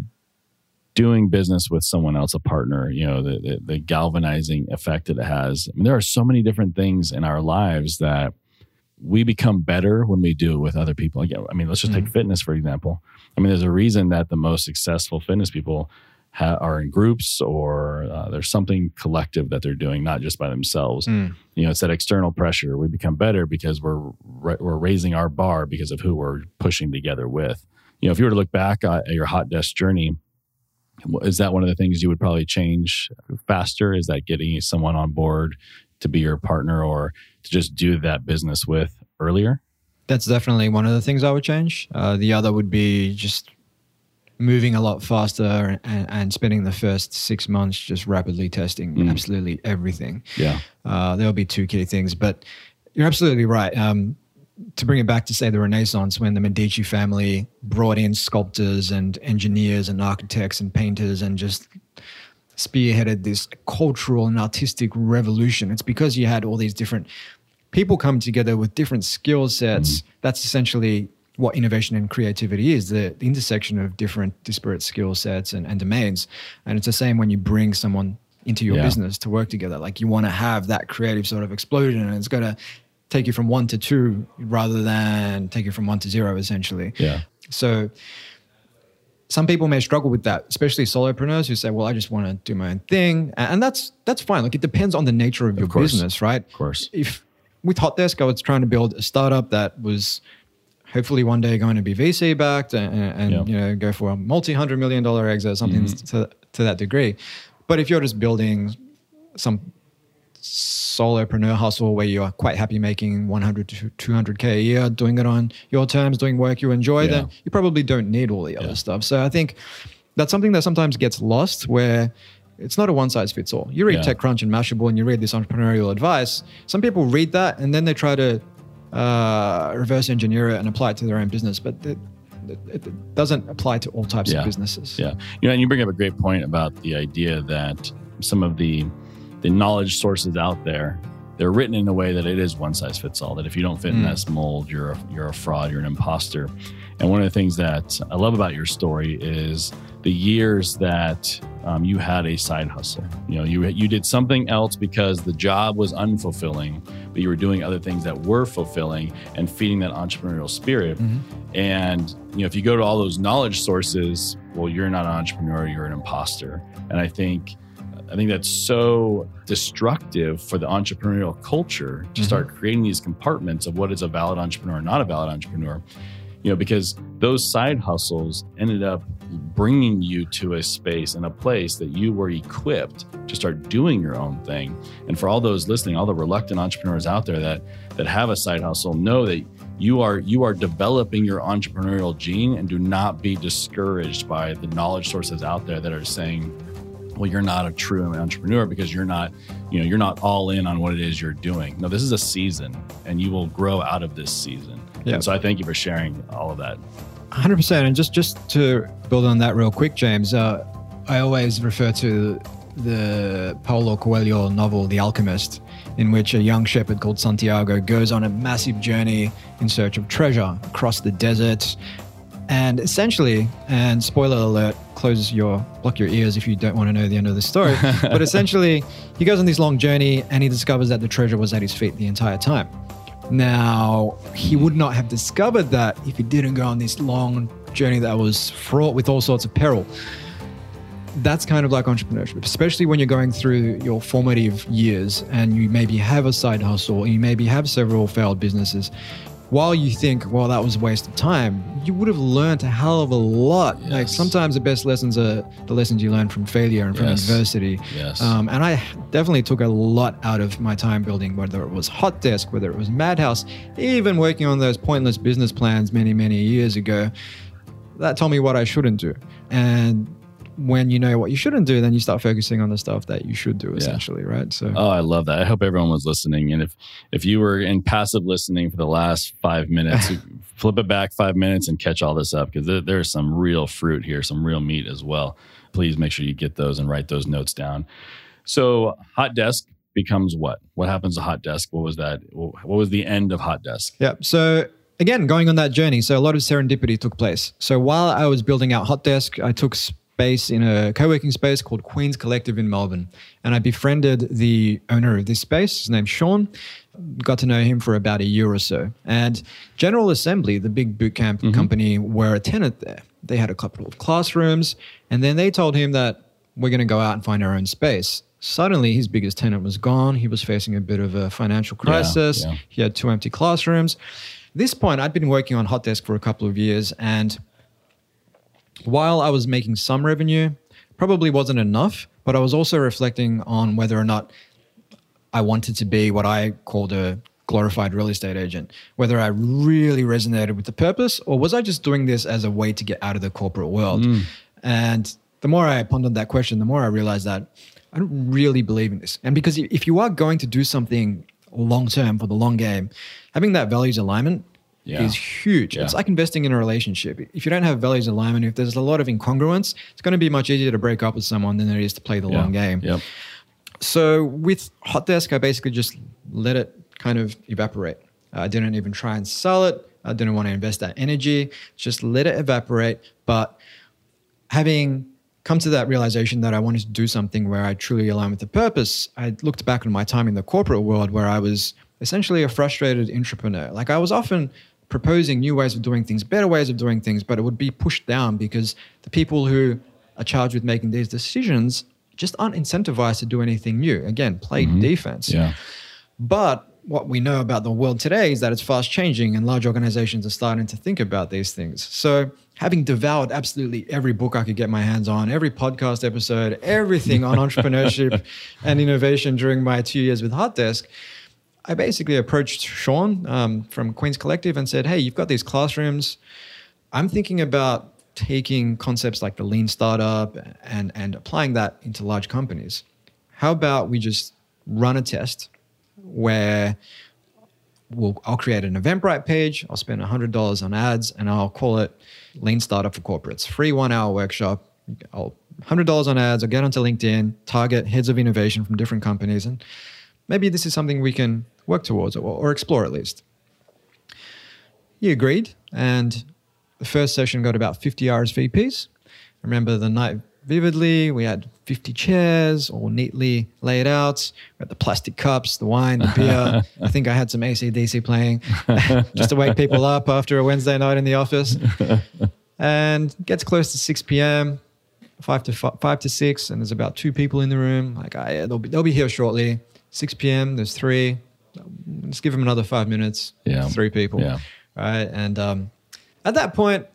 doing business with someone else, a partner, you know, the, the, the galvanizing effect that it has. I mean, there are so many different things in our lives that we become better when we do it with other people. Again, I mean, let's just mm-hmm. take fitness, for example. I mean, there's a reason that the most successful fitness people ha- are in groups, or uh, there's something collective that they're doing, not just by themselves. Mm. You know, it's that external pressure. We become better because we're ra- we're raising our bar because of who we're pushing together with. You know, if you were to look back at your Hot Desk journey, is that one of the things you would probably change faster? Is that getting someone on board to be your partner or to just do that business with earlier? That's definitely one of the things I would change. Uh, the other would be just moving a lot faster and, and spending the first six months just rapidly testing mm. absolutely everything. Yeah, uh, there'll be two key things, but you're absolutely right. Um, to bring it back to, say, the Renaissance, when the Medici family brought in sculptors and engineers and architects and painters and just spearheaded this cultural and artistic revolution, it's because you had all these different people come together with different skill sets. Mm. That's essentially what innovation and creativity is, the, the intersection of different disparate skill sets and, and domains. And it's the same when you bring someone into your Yeah. business to work together. Like you want to have that creative sort of explosion, and it's got to take you from one to two rather than take you from one to zero, essentially. Yeah. So some people may struggle with that, especially solopreneurs who say, well, I just want to do my own thing. And that's that's fine. Like it depends on the nature of your course. business, right? Of course. If with Hotdesk, I was trying to build a startup that was hopefully one day going to be V C backed and, and Yep. you know, go for a multi-hundred million dollar exit or something Mm-hmm. to, to that degree. But if you're just building some solopreneur hustle where you're quite happy making one hundred to two hundred K a year, doing it on your terms, doing work you enjoy, Yeah. then you probably don't need all the other Yeah. stuff. So I think that's something that sometimes gets lost, where it's not a one size fits all. You read Yeah. TechCrunch and Mashable and you read this entrepreneurial advice. Some people read that and then they try to uh, reverse engineer it and apply it to their own business, but it, it, it doesn't apply to all types Yeah. of businesses. Yeah. You know, and you bring up a great point about the idea that some of the the knowledge sources out there, they're written in a way that it is one size fits all, that if you don't fit in Mm. this mold, you're a, you're a fraud, you're an imposter. And one of the things that I love about your story is the years that um, you had a side hustle. You know, you you did something else because the job was unfulfilling, but you were doing other things that were fulfilling and feeding that entrepreneurial spirit. Mhm. And you know, if you go to all those knowledge sources, well, you're not an entrepreneur, you're an imposter. And I think I think that's so destructive for the entrepreneurial culture to Mhm. start creating these compartments of what is a valid entrepreneur, not a valid entrepreneur. You know, because those side hustles ended up bringing you to a space and a place that you were equipped to start doing your own thing. And for all those listening, all the reluctant entrepreneurs out there that that have a side hustle, know that you are you are developing your entrepreneurial gene, and do not be discouraged by the knowledge sources out there that are saying, well, you're not a true entrepreneur because you're not, you know, you're not all in on what it is you're doing. No, this is a season, and you will grow out of this season. Yeah. And so I thank you for sharing all of that. one hundred percent. And just, just to build on that real quick, James, uh, I always refer to the Paulo Coelho novel, The Alchemist, in which a young shepherd called Santiago goes on a massive journey in search of treasure across the desert. And essentially, and spoiler alert, close your, block your ears if you don't want to know the end of the story. But essentially, he goes on this long journey and he discovers that the treasure was at his feet the entire time. Now, he would not have discovered that if he didn't go on this long journey that was fraught with all sorts of peril. That's kind of like entrepreneurship, especially when you're going through your formative years and you maybe have a side hustle, you maybe have several failed businesses. While you think, well, that was a waste of time, you would have learned a hell of a lot. Yes. Like sometimes the best lessons are the lessons you learn from failure and from Yes. adversity. Yes. Um, and I definitely took a lot out of my time building, whether it was Hotdesk, whether it was Madhouse, even working on those pointless business plans many, many years ago. That told me what I shouldn't do. And when you know what you shouldn't do, then you start focusing on the stuff that you should do, essentially, right? So, Oh, I love that. I hope everyone was listening. And if if you were in passive listening for the last five minutes, flip it back five minutes and catch all this up, because there, there's some real fruit here, some real meat as well. Please make sure you get those and write those notes down. So Hotdesk becomes what? What happens to Hotdesk? What was that? What was the end of Hotdesk? yeah. So again, going on that journey, so a lot of serendipity took place. So while I was building out Hotdesk, I took space in a co-working space called Queen's Collective in Melbourne. And I befriended the owner of this space. His name's Sean. Got to know him for about a year or so. And General Assembly, the big bootcamp Mm-hmm. company, were a tenant there. They had a couple of classrooms. And then they told him that we're going to go out and find our own space. Suddenly, his biggest tenant was gone. He was facing a bit of a financial crisis. yeah. He had two empty classrooms. At this point, I'd been working on Hotdesk for a couple of years, and while I was making some revenue, probably wasn't enough, but I was also reflecting on whether or not I wanted to be what I called a glorified real estate agent, whether I really resonated with the purpose, or was I just doing this as a way to get out of the corporate world? And the more I pondered that question, the more I realized that I don't really believe in this. And because if you are going to do something long term for the long game, having that values alignment Yeah. is huge. Yeah. It's like investing in a relationship. If you don't have values alignment, if there's a lot of incongruence, it's going to be much easier to break up with someone than it is to play the Yeah. long game. Yep. So with Hotdesk, I basically just let it kind of evaporate. I didn't even try and sell it. I didn't want to invest that energy. Just let it evaporate. But having come to that realization that I wanted to do something where I truly align with the purpose, I looked back on my time in the corporate world where I was essentially a frustrated entrepreneur. Like I was often proposing new ways of doing things, better ways of doing things, but it would be pushed down because the people who are charged with making these decisions just aren't incentivized to do anything new. Again, play mm-hmm. defense. Yeah. But what we know about the world today is that it's fast changing and large organizations are starting to think about these things. So having devoured absolutely every book I could get my hands on, every podcast episode, everything on entrepreneurship and innovation during my two years with HeartDesk, I basically approached Sean um, from Queen's Collective and said, hey, you've got these classrooms. I'm thinking about taking concepts like the lean startup and, and applying that into large companies. How about we just run a test where we'll, I'll create an Eventbrite page, I'll spend one hundred dollars on ads, and I'll call it Lean Startup for Corporates. Free one-hour workshop. I'll one hundred dollars on ads. I'll get onto LinkedIn, target heads of innovation from different companies, and maybe this is something we can work towards or, or explore at least. He agreed, and the first session got about fifty R S V Ps. I remember the night vividly. We had fifty chairs, all neatly laid out. We had the plastic cups, the wine, the beer. I think I had some A C D C playing just to wake people up after a Wednesday night in the office. And gets close to six p.m., five to five, five to six, and there's about two people in the room. Like, oh, yeah, they'll be they'll be here shortly. six p.m., there's three. Let's give them another five minutes. Yeah. Three people. Yeah. Right. And um, at that point,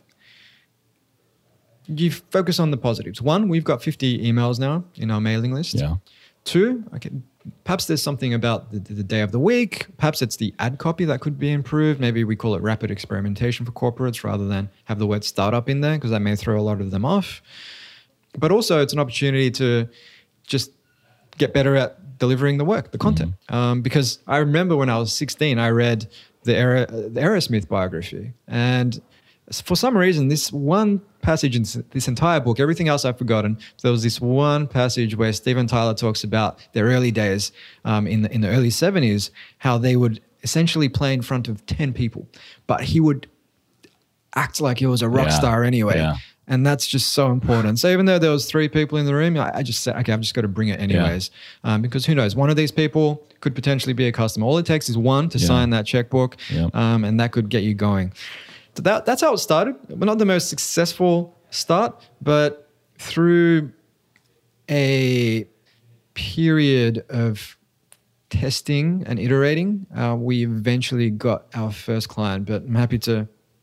you focus on the positives. One, we've got fifty emails now in our mailing list. Yeah. Two, okay, perhaps there's something about the, the day of the week. Perhaps it's the ad copy that could be improved. Maybe we call it rapid experimentation for corporates rather than have the word startup in there because that may throw a lot of them off. But also it's an opportunity to just get better at delivering the work, the content. Mm-hmm. Um, because I remember when I was sixteen, I read the, Aer- the Aerosmith biography. And for some reason, this one passage in this entire book, everything else I've forgotten, there was this one passage where Steven Tyler talks about their early days um, in, the, in the early seventies, how they would essentially play in front of ten people, but he would act like he was a rock yeah. star anyway. Yeah. And that's just so important. So even though there was three people in the room, I, I just said, okay, I've just got to bring it anyways. Yeah. Um, because who knows, one of these people could potentially be a customer. All it takes is one to yeah. sign that checkbook, yeah. um, and that could get you going. So that, that's how it started. We're not the most successful start, but through a period of testing and iterating, uh, we eventually got our first client. But I'm happy to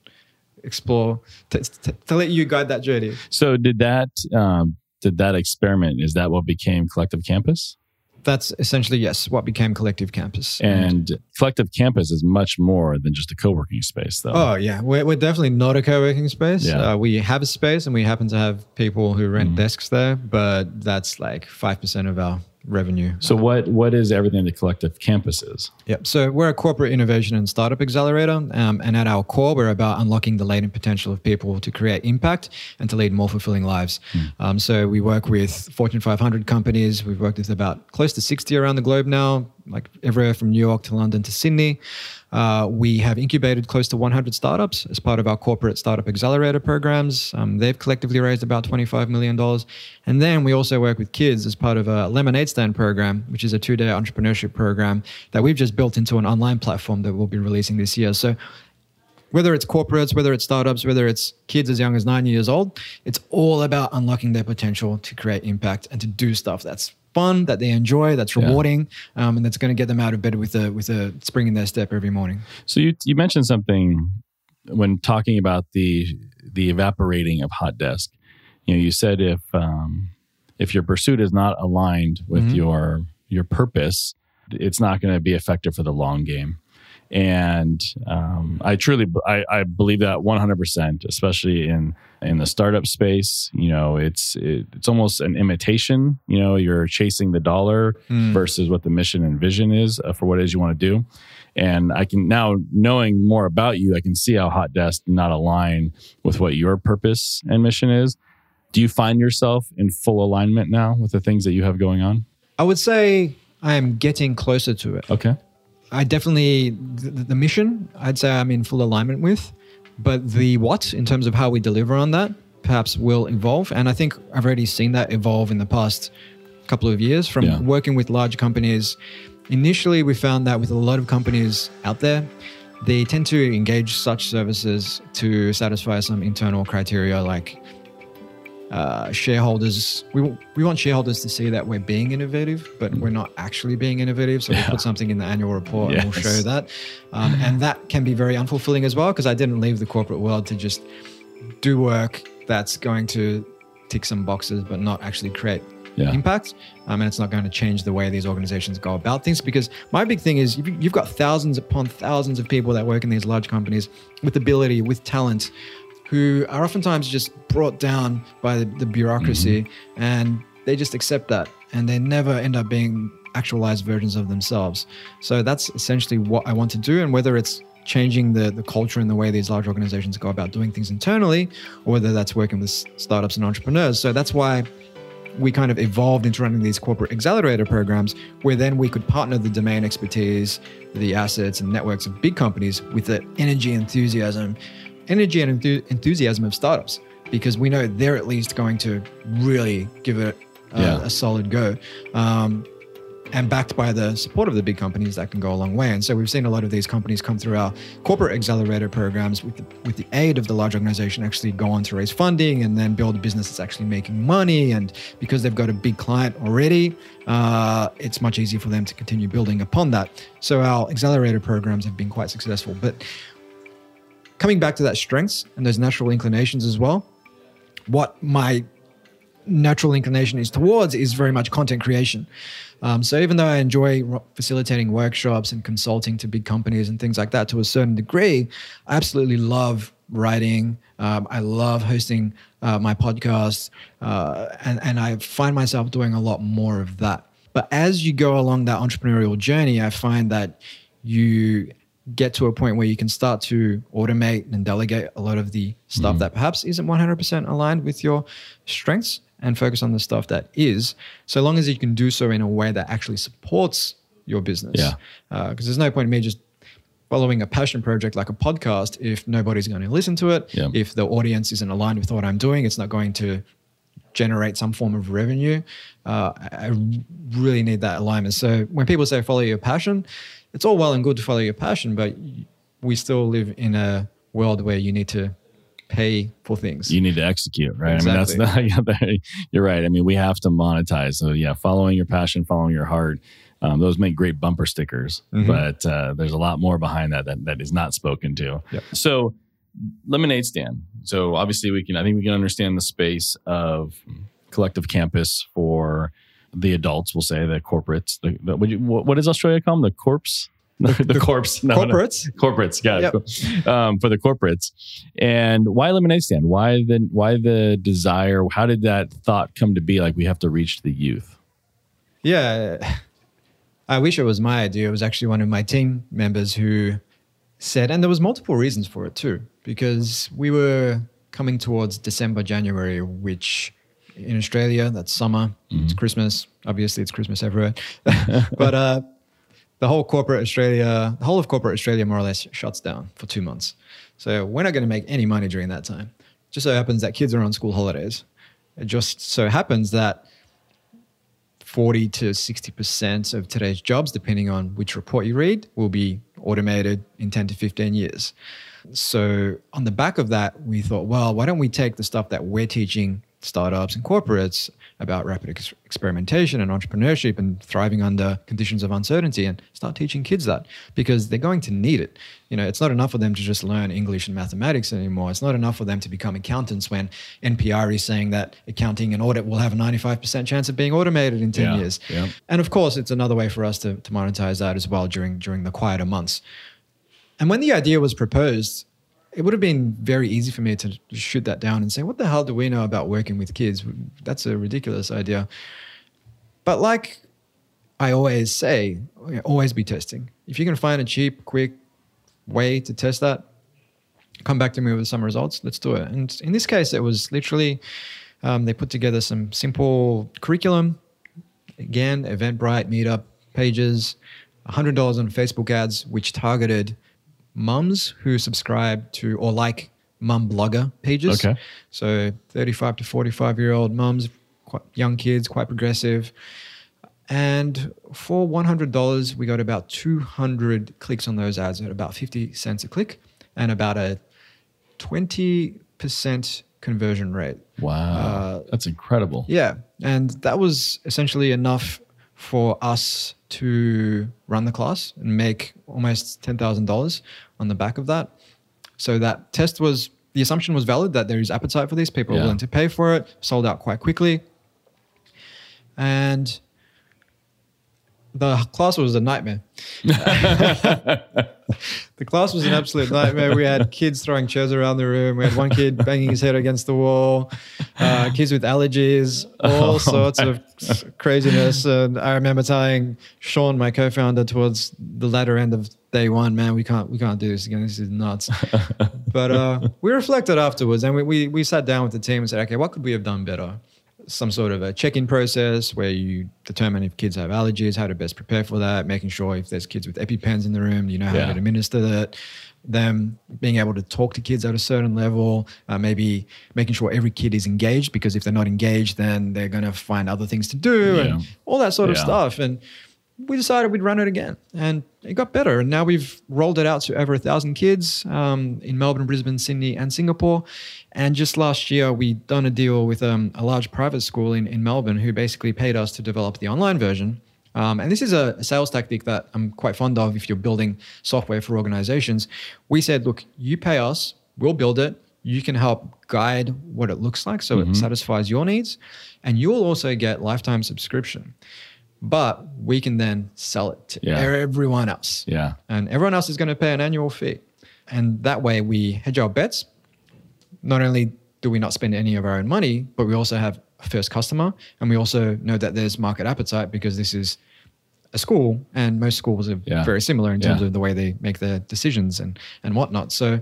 explore, to, to, to let you guide that journey. So did that, um, did that experiment, is that what became Collective Campus? That's essentially, yes, what became Collective Campus. And, and Collective Campus is much more than just a co-working space, though. Oh, yeah. We're, we're definitely not a co-working space. Yeah. Uh, we have a space and we happen to have people who rent mm. desks there, but that's like five percent of our revenue. So what what is everything that Collective Campus is? Yep. So we're a corporate innovation and startup accelerator. Um, and at our core, we're about unlocking the latent potential of people to create impact and to lead more fulfilling lives. Mm. Um, so we work with Fortune five hundred companies. We've worked with about close to sixty around the globe now, like everywhere from New York to London to Sydney. Uh, we have incubated close to one hundred startups as part of our corporate startup accelerator programs. Um, they've collectively raised about twenty-five million dollars. And then we also work with kids as part of a Lemonade Stand program, which is a two-day entrepreneurship program that we've just built into an online platform that we'll be releasing this year. So whether it's corporates, whether it's startups, whether it's kids as young as nine years old, it's all about unlocking their potential to create impact and to do stuff that's fun, that they enjoy, that's rewarding, yeah. um, and that's going to get them out of bed with a with a spring in their step every morning. So you you mentioned something when talking about the the evaporating of HeartDesk. You know, you said if um, if your pursuit is not aligned with mm-hmm. your your purpose, it's not going to be effective for the long game. And um, I truly, I, I believe that one hundred percent, especially in, in the startup space. You know, it's it, it's almost an imitation. You know, you're chasing the dollar mm. versus what the mission and vision is uh, for what it is you want to do. And I can now, knowing more about you, I can see how HeartDesk did not align with what your purpose and mission is. Do you find yourself in full alignment now with the things that you have going on? I would say I am getting closer to it. Okay. I definitely, the, the mission, I'd say I'm in full alignment with, but the what, in terms of how we deliver on that, perhaps will evolve. And I think I've already seen that evolve in the past couple of years from yeah. working with large companies. Initially, we found that with a lot of companies out there, they tend to engage such services to satisfy some internal criteria like uh, shareholders. We, we want shareholders to see that we're being innovative, but we're not actually being innovative. So yeah. we put something in the annual report yes. and we'll show that. Um, and that can be very unfulfilling as well, because I didn't leave the corporate world to just do work that's going to tick some boxes, but not actually create yeah. impact. Um, and it's not going to change the way these organizations go about things. Because my big thing is you've, you've got thousands upon thousands of people that work in these large companies with ability, with talent, who are oftentimes just brought down by the, the bureaucracy, mm-hmm. and they just accept that, and they never end up being actualized versions of themselves. So that's essentially what I want to do. And whether it's changing the, the culture and the way these large organizations go about doing things internally, or whether that's working with startups and entrepreneurs. So that's why we kind of evolved into running these corporate accelerator programs, where then we could partner the domain expertise, the assets and networks of big companies with the energy, enthusiasm, energy and enth- enthusiasm of startups, because we know they're at least going to really give it a, yeah. a solid go. Um, and backed by the support of the big companies, that can go a long way. And so we've seen a lot of these companies come through our corporate accelerator programs with the, with the aid of the large organization actually go on to raise funding and then build a business that's actually making money. And because they've got a big client already, uh, it's much easier for them to continue building upon that. So our accelerator programs have been quite successful. But coming back to that strengths and those natural inclinations as well, what my natural inclination is towards is very much content creation. Um, so even though I enjoy facilitating workshops and consulting to big companies and things like that to a certain degree, I absolutely love writing. Um, I love hosting uh, my podcasts, uh, and, and I find myself doing a lot more of that. But as you go along that entrepreneurial journey, I find that you get to a point where you can start to automate and delegate a lot of the stuff mm. that perhaps isn't one hundred percent aligned with your strengths, and focus on the stuff that is, so long as you can do so in a way that actually supports your business. Yeah. Because uh, there's no point in me just following a passion project like a podcast if nobody's going to listen to it, yeah. if the audience isn't aligned with what I'm doing, it's not going to generate some form of revenue. Uh, I really need that alignment. So when people say follow your passion, it's all well and good to follow your passion, but we still live in a world where you need to pay for things. You need to execute, right? Exactly. I mean, that's not, you're right. I mean, we have to monetize. So yeah, following your passion, following your heart, um, those make great bumper stickers, mm-hmm. but uh, there's a lot more behind that, that that is not spoken to. Yep. So Lemonade Stand. So obviously we can, I think we can understand the space of collective campus for the adults, we'll say the corporates. The, the, what, you, what, what does Australia call them? The corpse? The, the, the corpse. No, corporates. No. Corporates, yeah. Yep. Um, for the corporates. And why Lemonade Stand? Why the, why the desire? How did that thought come to be? Like, we have to reach the youth? Yeah. I wish it was my idea. It was actually one of my team members who said, and there was multiple reasons for it too, because we were coming towards December, January, which in Australia, that's summer, mm-hmm. it's Christmas. Obviously, it's Christmas everywhere. But uh, the whole corporate Australia, the whole of corporate Australia more or less shuts down for two months. So we're not going to make any money during that time. It just so happens that kids are on school holidays. It just so happens that forty to sixty percent of today's jobs, depending on which report you read, will be automated in ten to fifteen years. So on the back of that, we thought, well, why don't we take the stuff that we're teaching startups and corporates about rapid ex- experimentation and entrepreneurship and thriving under conditions of uncertainty, and start teaching kids that, because they're going to need it. You know, it's not enough for them to just learn English and mathematics anymore. It's not enough for them to become accountants when N P R is saying that accounting and audit will have a ninety-five percent chance of being automated in ten yeah, years. Yeah. And of course, it's another way for us to, to monetize that as well during, during the quieter months. And when the idea was proposed, it would have been very easy for me to shoot that down and say, what the hell do we know about working with kids? That's a ridiculous idea. But like I always say, always be testing. If you can find a cheap, quick way to test that, come back to me with some results, let's do it. And in this case, it was literally, um, they put together some simple curriculum. Again, Eventbrite, Meetup pages, one hundred dollars on Facebook ads, which targeted mums who subscribe to or like mum blogger pages. Okay. So thirty-five to forty-five year old mums, quite young kids, quite progressive. And for one hundred dollars, we got about two hundred clicks on those ads at about fifty cents a click and about a twenty percent conversion rate. Wow. Uh, That's incredible. Yeah. And that was essentially enough for us to run the class and make almost ten thousand dollars on the back of that. So that test was, the assumption was valid that there is appetite for this. People yeah. are willing to pay for it, sold out quite quickly. And the class was a nightmare. The class was an absolute nightmare. We had kids throwing chairs around the room. We had one kid banging his head against the wall, uh, kids with allergies, all oh, sorts of craziness. And I remember telling Sean, my co-founder, towards the latter end of day one, man, we can't we can't do this again. This is nuts. But uh, we reflected afterwards, and we, we we sat down with the team and said, okay, what could we have done better? Some sort of a check-in process where you determine if kids have allergies, how to best prepare for that, making sure if there's kids with EpiPens in the room, you know how yeah. to administer that, them being able to talk to kids at a certain level, uh, maybe making sure every kid is engaged, because if they're not engaged, then they're going to find other things to do yeah. and all that sort of yeah. stuff. And we decided we'd run it again, and it got better. And now we've rolled it out to over a thousand kids um, in Melbourne, Brisbane, Sydney, and Singapore. And just last year, we done a deal with um, a large private school in, in Melbourne who basically paid us to develop the online version. Um, and this is a, a sales tactic that I'm quite fond of if you're building software for organizations. We said, look, you pay us, we'll build it. You can help guide what it looks like so mm-hmm. it satisfies your needs. And you'll also get lifetime subscription. But we can then sell it to yeah. everyone else. Yeah. And everyone else is going to pay an annual fee. And that way we hedge our bets. Not only do we not spend any of our own money, but we also have a first customer. And we also know that there's market appetite because this is a school, and most schools are yeah. very similar in terms yeah. of the way they make their decisions and, and whatnot. So,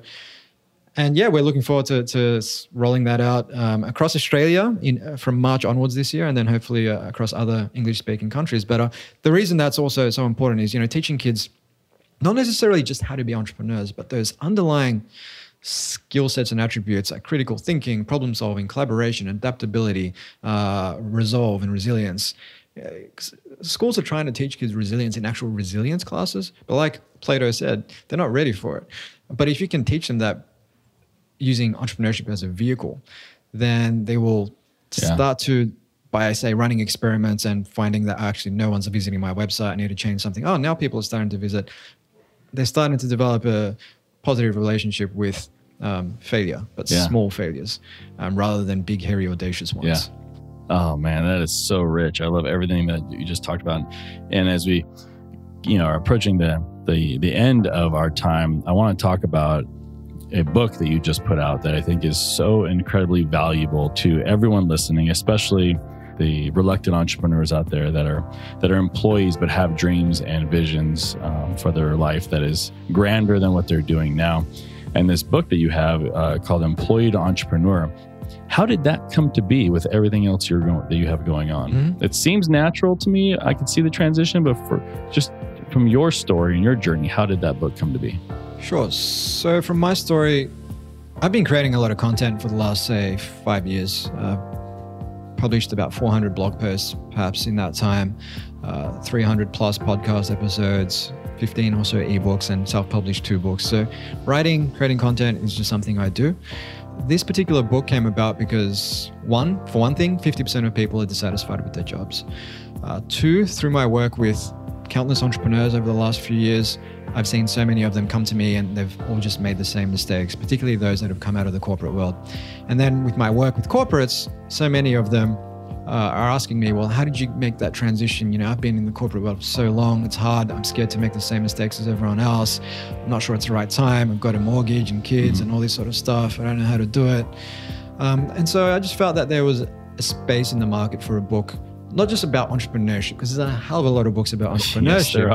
and yeah, we're looking forward to, to rolling that out um, across Australia in, uh, from March onwards this year, and then hopefully uh, across other English-speaking countries. But uh, the reason that's also so important is, you know, teaching kids not necessarily just how to be entrepreneurs, but those underlying skill sets and attributes like critical thinking, problem solving, collaboration, adaptability, uh, resolve, and resilience. Uh, schools are trying to teach kids resilience in actual resilience classes, but like Plato said, they're not ready for it. But if you can teach them that using entrepreneurship as a vehicle, then they will yeah. start to, by say running experiments and finding that actually no one's visiting my website, I need to change something. Oh, now people are starting to visit. They're starting to develop a positive relationship with um, failure, but yeah. small failures um, rather than big, hairy, audacious ones. Yeah. Oh man, that is so rich. I love everything that you just talked about. And as we, you know, are approaching the the the end of our time, I want to talk about a book that you just put out that I think is so incredibly valuable to everyone listening, especially the reluctant entrepreneurs out there that are that are employees but have dreams and visions um, for their life that is grander than what they're doing now. And this book that you have uh, called Employee to Entrepreneur, how did that come to be with everything else you're going, that you have going on? Mm-hmm. It seems natural to me. I can see the transition, but for just from your story and your journey, how did that book come to be? Sure. So from my story, I've been creating a lot of content for the last, say, five years. Uh, published about four hundred blog posts, perhaps in that time, uh, three hundred plus podcast episodes, fifteen or so ebooks, and self-published two books. So writing, creating content is just something I do. This particular book came about because one, for one thing, fifty percent of people are dissatisfied with their jobs. Uh, two, through my work with countless entrepreneurs over the last few years, I've seen so many of them come to me and they've all just made the same mistakes, particularly those that have come out of the corporate world. And then with my work with corporates, so many of them uh, are asking me, well, how did you make that transition? You know, I've been in the corporate world for so long, it's hard. I'm scared to make the same mistakes as everyone else. I'm not sure it's the right time. I've got a mortgage and kids mm-hmm. and all this sort of stuff. I don't know how to do it. Um, and so I just felt that there was a space in the market for a book, not just about entrepreneurship, because there's a hell of a lot of books about entrepreneurship. Yes, there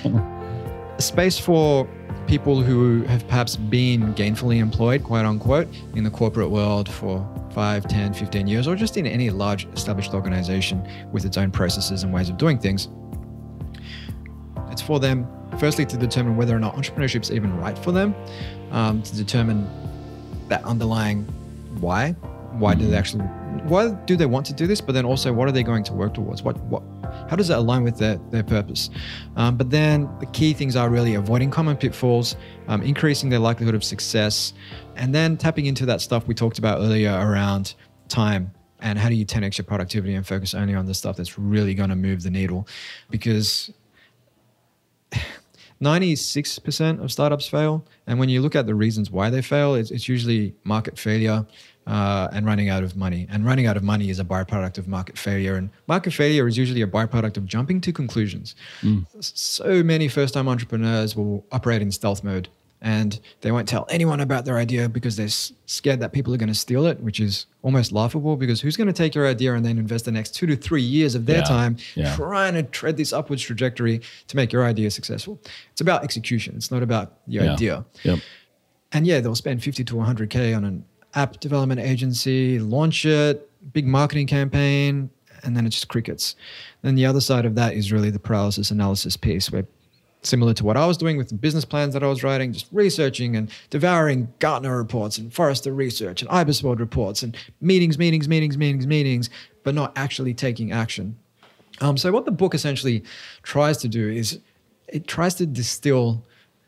are. A space for people who have perhaps been gainfully employed, quote unquote, in the corporate world for five, ten, fifteen years, or just in any large established organization with its own processes and ways of doing things. It's for them, firstly, to determine whether or not entrepreneurship is even right for them, um, to determine that underlying why. Why do they actually, why do they want to do this? But then also, what are they going to work towards? What, what, how does that align with their, their purpose? Um, but then the key things are really avoiding common pitfalls, um, increasing their likelihood of success, and then tapping into that stuff we talked about earlier around time and how do you ten x your productivity and focus only on the stuff that's really going to move the needle. Because ninety-six percent of startups fail. And when you look at the reasons why they fail, it's, it's usually market failure, Uh, and running out of money. And running out of money is a byproduct of market failure. And market failure is usually a byproduct of jumping to conclusions. Mm. So many first-time entrepreneurs will operate in stealth mode and they won't tell anyone about their idea because they're scared that people are going to steal it, which is almost laughable because who's going to take your idea and then invest the next two to three years of their yeah. time yeah. trying to tread this upwards trajectory to make your idea successful? It's about execution. It's not about the yeah. idea. Yep. And yeah, they'll spend fifty to one hundred K on an app development agency, launch it, big marketing campaign, and then it's just crickets. Then the other side of that is really the paralysis analysis piece, where similar to what I was doing with the business plans that I was writing, just researching and devouring Gartner reports and Forrester research and IBISWorld reports and meetings, meetings, meetings, meetings, meetings, but not actually taking action. Um, so what the book essentially tries to do is it tries to distill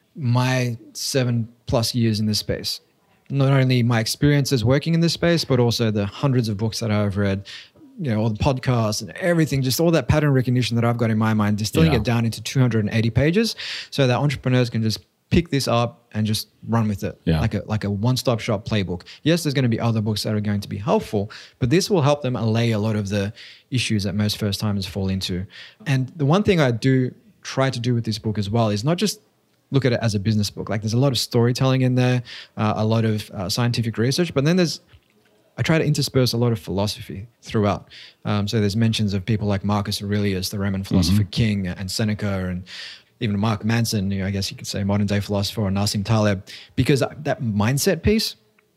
my seven plus years in this space. Not only my experiences working in this space, but also the hundreds of books that I've read, you know, all the podcasts and everything, just all that pattern recognition that I've got in my mind, distilling yeah. it down into two hundred eighty pages so that entrepreneurs can just pick this up and just run with it yeah. like a like a one-stop shop playbook. Yes, there's going to be other books that are going to be helpful, but this will help them allay a lot of the issues that most first-timers fall into. And the one thing I do try to do with this book as well is not just look at it as a business book. Like there's a lot of storytelling in there, uh, a lot of uh, scientific research, but then there's, I try to intersperse a lot of philosophy throughout. Um, so there's mentions of people like Marcus Aurelius, the Roman philosopher mm-hmm. king, and Seneca, and even Mark Manson, you know, I guess you could say modern day philosopher, or Nassim Taleb, because that, that mindset piece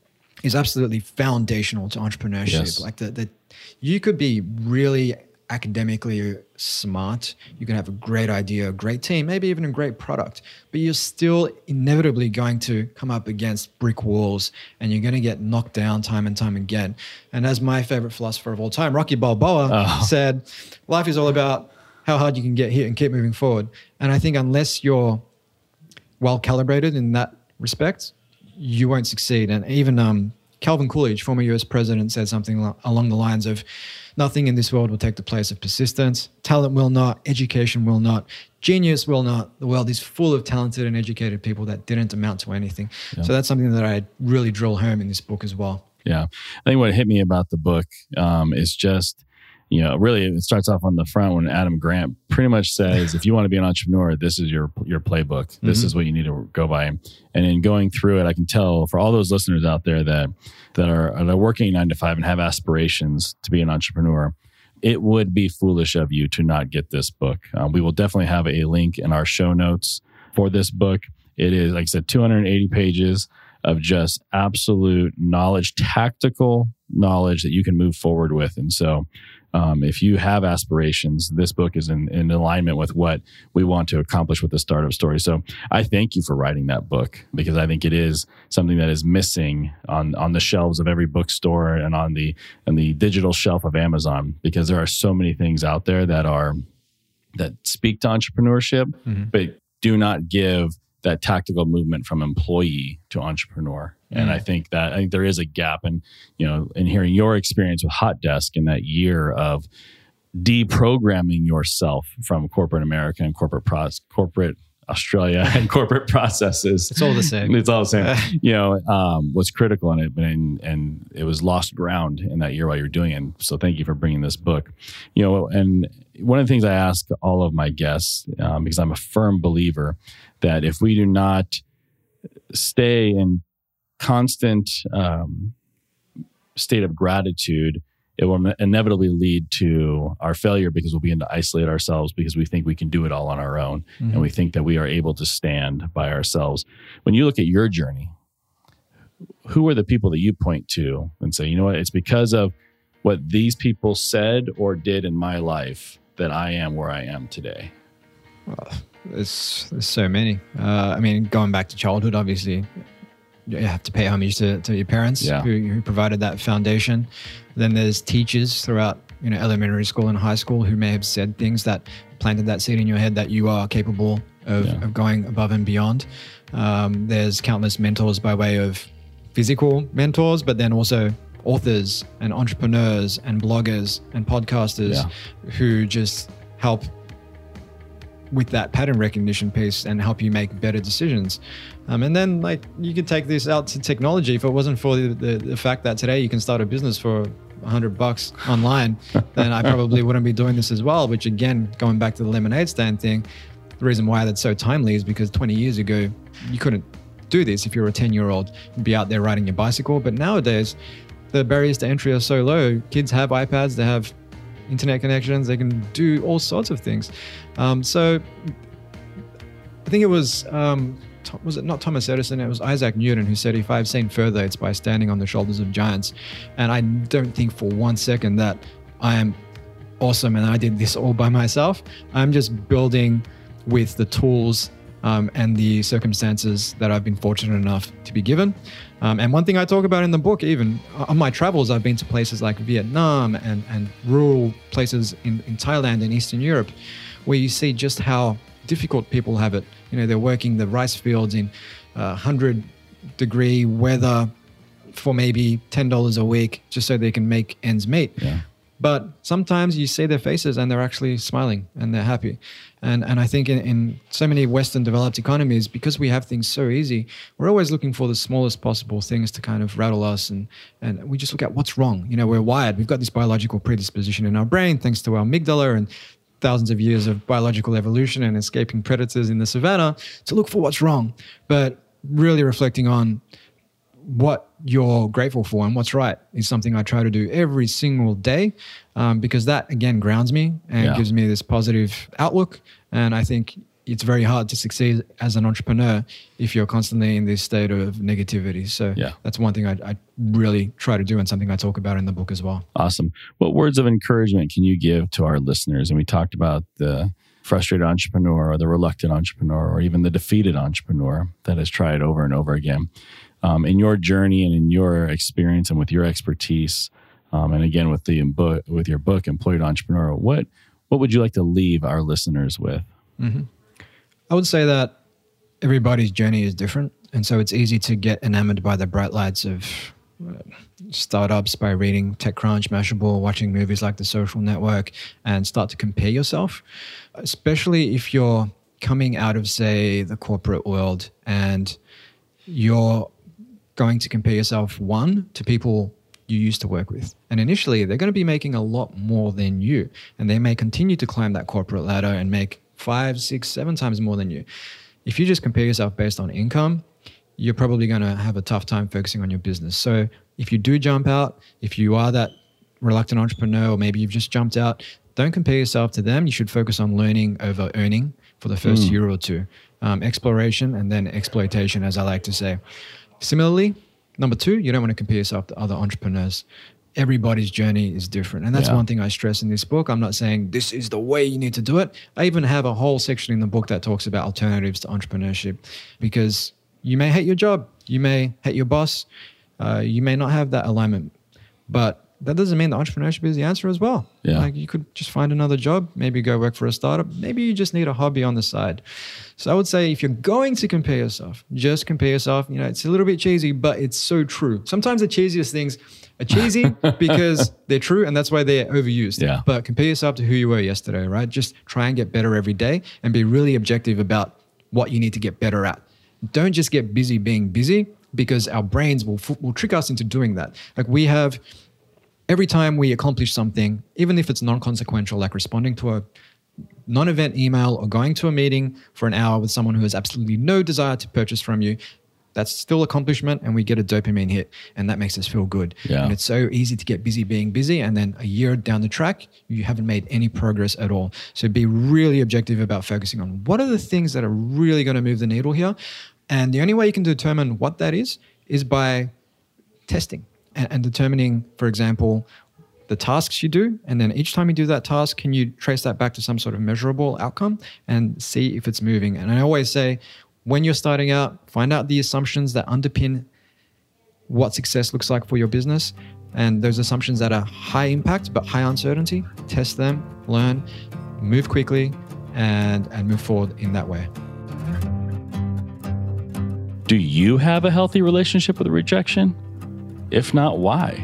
is absolutely foundational to entrepreneurship. Yes. Like the, the, you could be really academically smart, you can have a great idea, a great team, maybe even a great product, but you're still inevitably going to come up against brick walls and you're going to get knocked down time and time again. And as my favorite philosopher of all time, Rocky Balboa, oh. said, life is all about how hard you can get hit and keep moving forward. And I think unless you're well calibrated in that respect, you won't succeed. And even um, Calvin Coolidge, former U S president, said something lo- along the lines of, nothing in this world will take the place of persistence. Talent will not. Education will not. Genius will not. The world is full of talented and educated people that didn't amount to anything. Yeah. So that's something that I really drill home in this book as well. Yeah. I think what hit me about the book um, is just, you know, really it starts off on the front when Adam Grant pretty much says, if you want to be an entrepreneur, this is your your playbook. This mm-hmm. is what you need to go by. And in going through it, I can tell for all those listeners out there that that are, are working nine to five and have aspirations to be an entrepreneur, it would be foolish of you to not get this book. Um, we will definitely have a link in our show notes for this book. It is, like I said, two hundred eighty pages of just absolute knowledge, tactical knowledge that you can move forward with. And so um, if you have aspirations, this book is in, in alignment with what we want to accomplish with the Startup Story. So I thank you for writing that book, because I think it is something that is missing on, on the shelves of every bookstore and on the, on the digital shelf of Amazon, because there are so many things out there that are, that speak to entrepreneurship, mm-hmm. but do not give that tactical movement from employee to entrepreneur. And mm. I think that I think there is a gap. And, you know, in hearing your experience with Hotdesk in that year of deprogramming yourself from corporate America and corporate pros, corporate Australia and corporate processes. It's all the same. It's all the same. You know, um, was critical in it, and, and it was lost ground in that year while you're doing it. And so thank you for bringing this book. You know, and one of the things I ask all of my guests, um, because I'm a firm believer that if we do not stay in constant um, state of gratitude, it will inevitably lead to our failure, because we'll begin to isolate ourselves because we think we can do it all on our own. Mm-hmm. And we think that we are able to stand by ourselves. When you look at your journey, who are the people that you point to and say, you know what, it's because of what these people said or did in my life that I am where I am today? Well, There's, there's so many. Uh, I mean, going back to childhood, obviously, you have to pay homage to, to your parents yeah. who, who provided that foundation. Then there's teachers throughout, you know, elementary school and high school who may have said things that planted that seed in your head that you are capable of, yeah. of going above and beyond. Um, there's countless mentors by way of physical mentors, but then also authors and entrepreneurs and bloggers and podcasters yeah. who just help with that pattern recognition piece and help you make better decisions. Um, and then like you could take this out to technology. If it wasn't for the, the, the fact that today you can start a business for a hundred bucks online, then I probably wouldn't be doing this as well. Which again, going back to the lemonade stand thing, the reason why that's so timely is because twenty years ago, you couldn't do this. If you're a ten year old, you'd be out there riding your bicycle. But nowadays, the barriers to entry are so low. Kids have iPads, they have internet connections, they can do all sorts of things. Um, so I think it was, um, was it not Thomas Edison? It was Isaac Newton who said, if I've seen further, it's by standing on the shoulders of giants. And I don't think for one second that I am awesome and I did this all by myself. I'm just building with the tools um, and the circumstances that I've been fortunate enough to be given. Um, and one thing I talk about in the book, even on my travels, I've been to places like Vietnam and, and rural places in, in Thailand and Eastern Europe, where you see just how difficult people have it. You know, they're working the rice fields in uh, one hundred degree weather for maybe ten dollars a week just so they can make ends meet. Yeah. But sometimes you see their faces and they're actually smiling and they're happy. And and I think in, in so many Western developed economies, because we have things so easy, we're always looking for the smallest possible things to kind of rattle us. And, and we just look at what's wrong. You know, we're wired. We've got this biological predisposition in our brain thanks to our amygdala and thousands of years of biological evolution and escaping predators in the savannah to look for what's wrong. But really reflecting on what you're grateful for and what's right is something I try to do every single day um, because that, again, grounds me and yeah. gives me this positive outlook. And I think it's very hard to succeed as an entrepreneur if you're constantly in this state of negativity. So yeah. that's one thing I, I really try to do and something I talk about in the book as well. Awesome. What words of encouragement can you give to our listeners? And we talked about the frustrated entrepreneur or the reluctant entrepreneur or even the defeated entrepreneur that has tried over and over again. Um, in your journey and in your experience and with your expertise, um, and again with the book, with your book, Employed Entrepreneur, what what would you like to leave our listeners with? Mm-hmm. I would say that everybody's journey is different, and so it's easy to get enamored by the bright lights of uh, startups by reading TechCrunch, Mashable, watching movies like The Social Network, and start to compare yourself, especially if you're coming out of, say, the corporate world and you're going to compare yourself, one, to people you used to work with. And initially, they're going to be making a lot more than you. And they may continue to climb that corporate ladder and make five, six, seven times more than you. If you just compare yourself based on income, you're probably going to have a tough time focusing on your business. So if you do jump out, if you are that reluctant entrepreneur, or maybe you've just jumped out, don't compare yourself to them. You should focus on learning over earning for the first mm. year or two. Um, exploration and then exploitation, as I like to say. Similarly, number two, you don't want to compare yourself to other entrepreneurs. Everybody's journey is different. And that's yeah. one thing I stress in this book. I'm not saying this is the way you need to do it. I even have a whole section in the book that talks about alternatives to entrepreneurship, because you may hate your job. You may hate your boss. Uh, you may not have that alignment. But that doesn't mean that entrepreneurship is the answer as well. Yeah. Like you could just find another job, maybe go work for a startup. Maybe you just need a hobby on the side. So I would say if you're going to compare yourself, just compare yourself. You know, it's a little bit cheesy, but it's so true. Sometimes the cheesiest things are cheesy because they're true and that's why they're overused. Yeah. But compare yourself to who you were yesterday, right? Just try and get better every day and be really objective about what you need to get better at. Don't just get busy being busy, because our brains will will trick us into doing that. Like we have... Every time we accomplish something, even if it's non-consequential, like responding to a non-event email or going to a meeting for an hour with someone who has absolutely no desire to purchase from you, that's still accomplishment and we get a dopamine hit and that makes us feel good. Yeah. And it's so easy to get busy being busy and then a year down the track, you haven't made any progress at all. So be really objective about focusing on what are the things that are really going to move the needle here. And the only way you can determine what that is, is by testing. And, and determining, for example, the tasks you do. And then each time you do that task, can you trace that back to some sort of measurable outcome and see if it's moving? And I always say, when you're starting out, find out the assumptions that underpin what success looks like for your business. And those assumptions that are high impact but high uncertainty, test them, learn, move quickly, and, and move forward in that way. Do you have a healthy relationship with rejection? If not, why?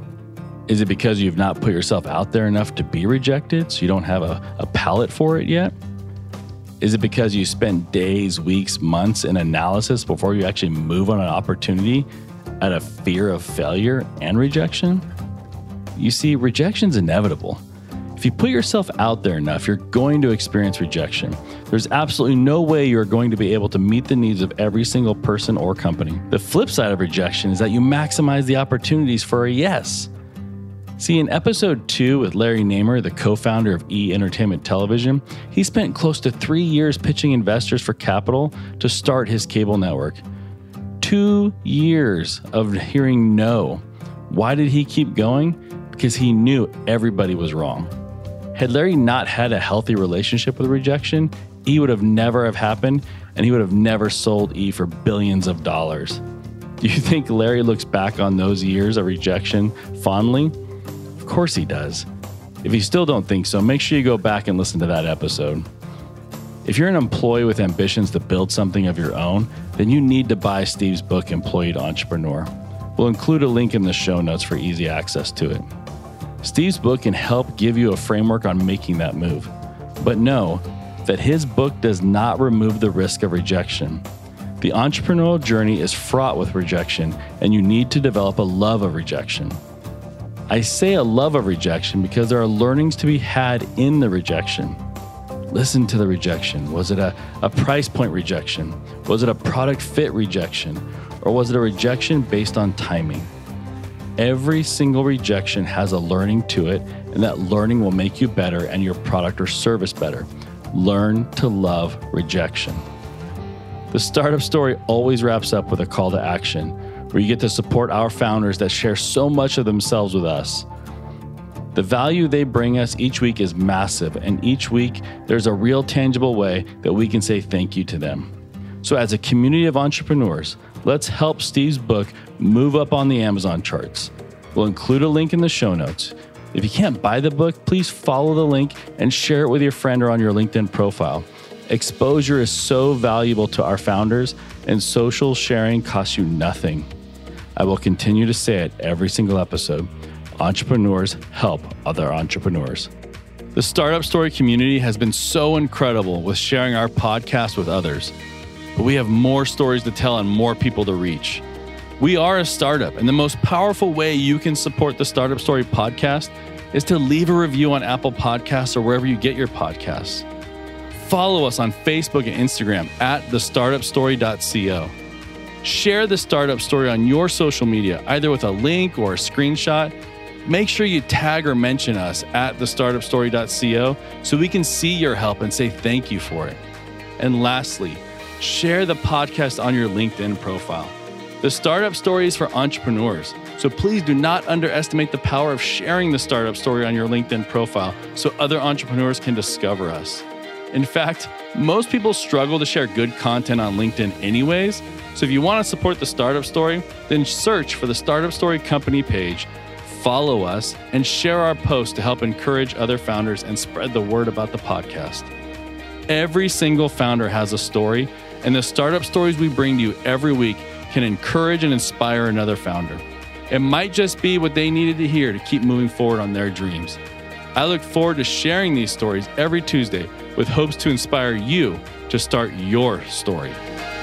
Is it because you've not put yourself out there enough to be rejected, so you don't have a, a palate for it yet? Is it because you spent days, weeks, months in analysis before you actually move on an opportunity out of fear of failure and rejection? You see, rejection's inevitable. If you put yourself out there enough, you're going to experience rejection. There's absolutely no way you're going to be able to meet the needs of every single person or company. The flip side of rejection is that you maximize the opportunities for a yes. See, in episode two with Larry Namer, the co-founder of E! Entertainment Television, he spent close to three years pitching investors for capital to start his cable network. Two years of hearing no. Why did he keep going? Because he knew everybody was wrong. Had Larry not had a healthy relationship with rejection, E! would have never have happened, and he would have never sold E! for billions of dollars. Do you think Larry looks back on those years of rejection fondly? Of course he does. If you still don't think so, make sure you go back and listen to that episode. If you're an employee with ambitions to build something of your own, then you need to buy Steve's book, Employee to Entrepreneur. We'll include a link in the show notes for easy access to it. Steve's book can help give you a framework on making that move. But know that his book does not remove the risk of rejection. The entrepreneurial journey is fraught with rejection, and you need to develop a love of rejection. I say a love of rejection because there are learnings to be had in the rejection. Listen to the rejection. Was it a, a price point rejection? Was it a product fit rejection? Or was it a rejection based on timing? Every single rejection has a learning to it, and that learning will make you better and your product or service better. Learn to love rejection. The startup story always wraps up with a call to action, where you get to support our founders that share so much of themselves with us. The value they bring us each week is massive, and each week there's a real tangible way that we can say thank you to them. So as a community of entrepreneurs, let's help Steve's book move up on the Amazon charts. We'll include a link in the show notes. If you can't buy the book, please follow the link and share it with your friend or on your LinkedIn profile. Exposure is so valuable to our founders, and social sharing costs you nothing. I will continue to say it every single episode. Entrepreneurs help other entrepreneurs. The Startup Story community has been so incredible with sharing our podcast with others. But we have more stories to tell and more people to reach. We are a startup, and the most powerful way you can support the Startup Story podcast is to leave a review on Apple Podcasts or wherever you get your podcasts. Follow us on Facebook and Instagram at the startup story dot co. Share the Startup Story on your social media, either with a link or a screenshot. Make sure you tag or mention us at the startup story dot co so we can see your help and say thank you for it. And lastly, share the podcast on your LinkedIn profile. The Startup Story is for entrepreneurs, so please do not underestimate the power of sharing the Startup Story on your LinkedIn profile so other entrepreneurs can discover us. In fact, most people struggle to share good content on LinkedIn anyways, so if you want to support the Startup Story, then search for the Startup Story company page, follow us, and share our posts to help encourage other founders and spread the word about the podcast. Every single founder has a story, and the startup stories we bring to you every week can encourage and inspire another founder. It might just be what they needed to hear to keep moving forward on their dreams. I look forward to sharing these stories every Tuesday with hopes to inspire you to start your story.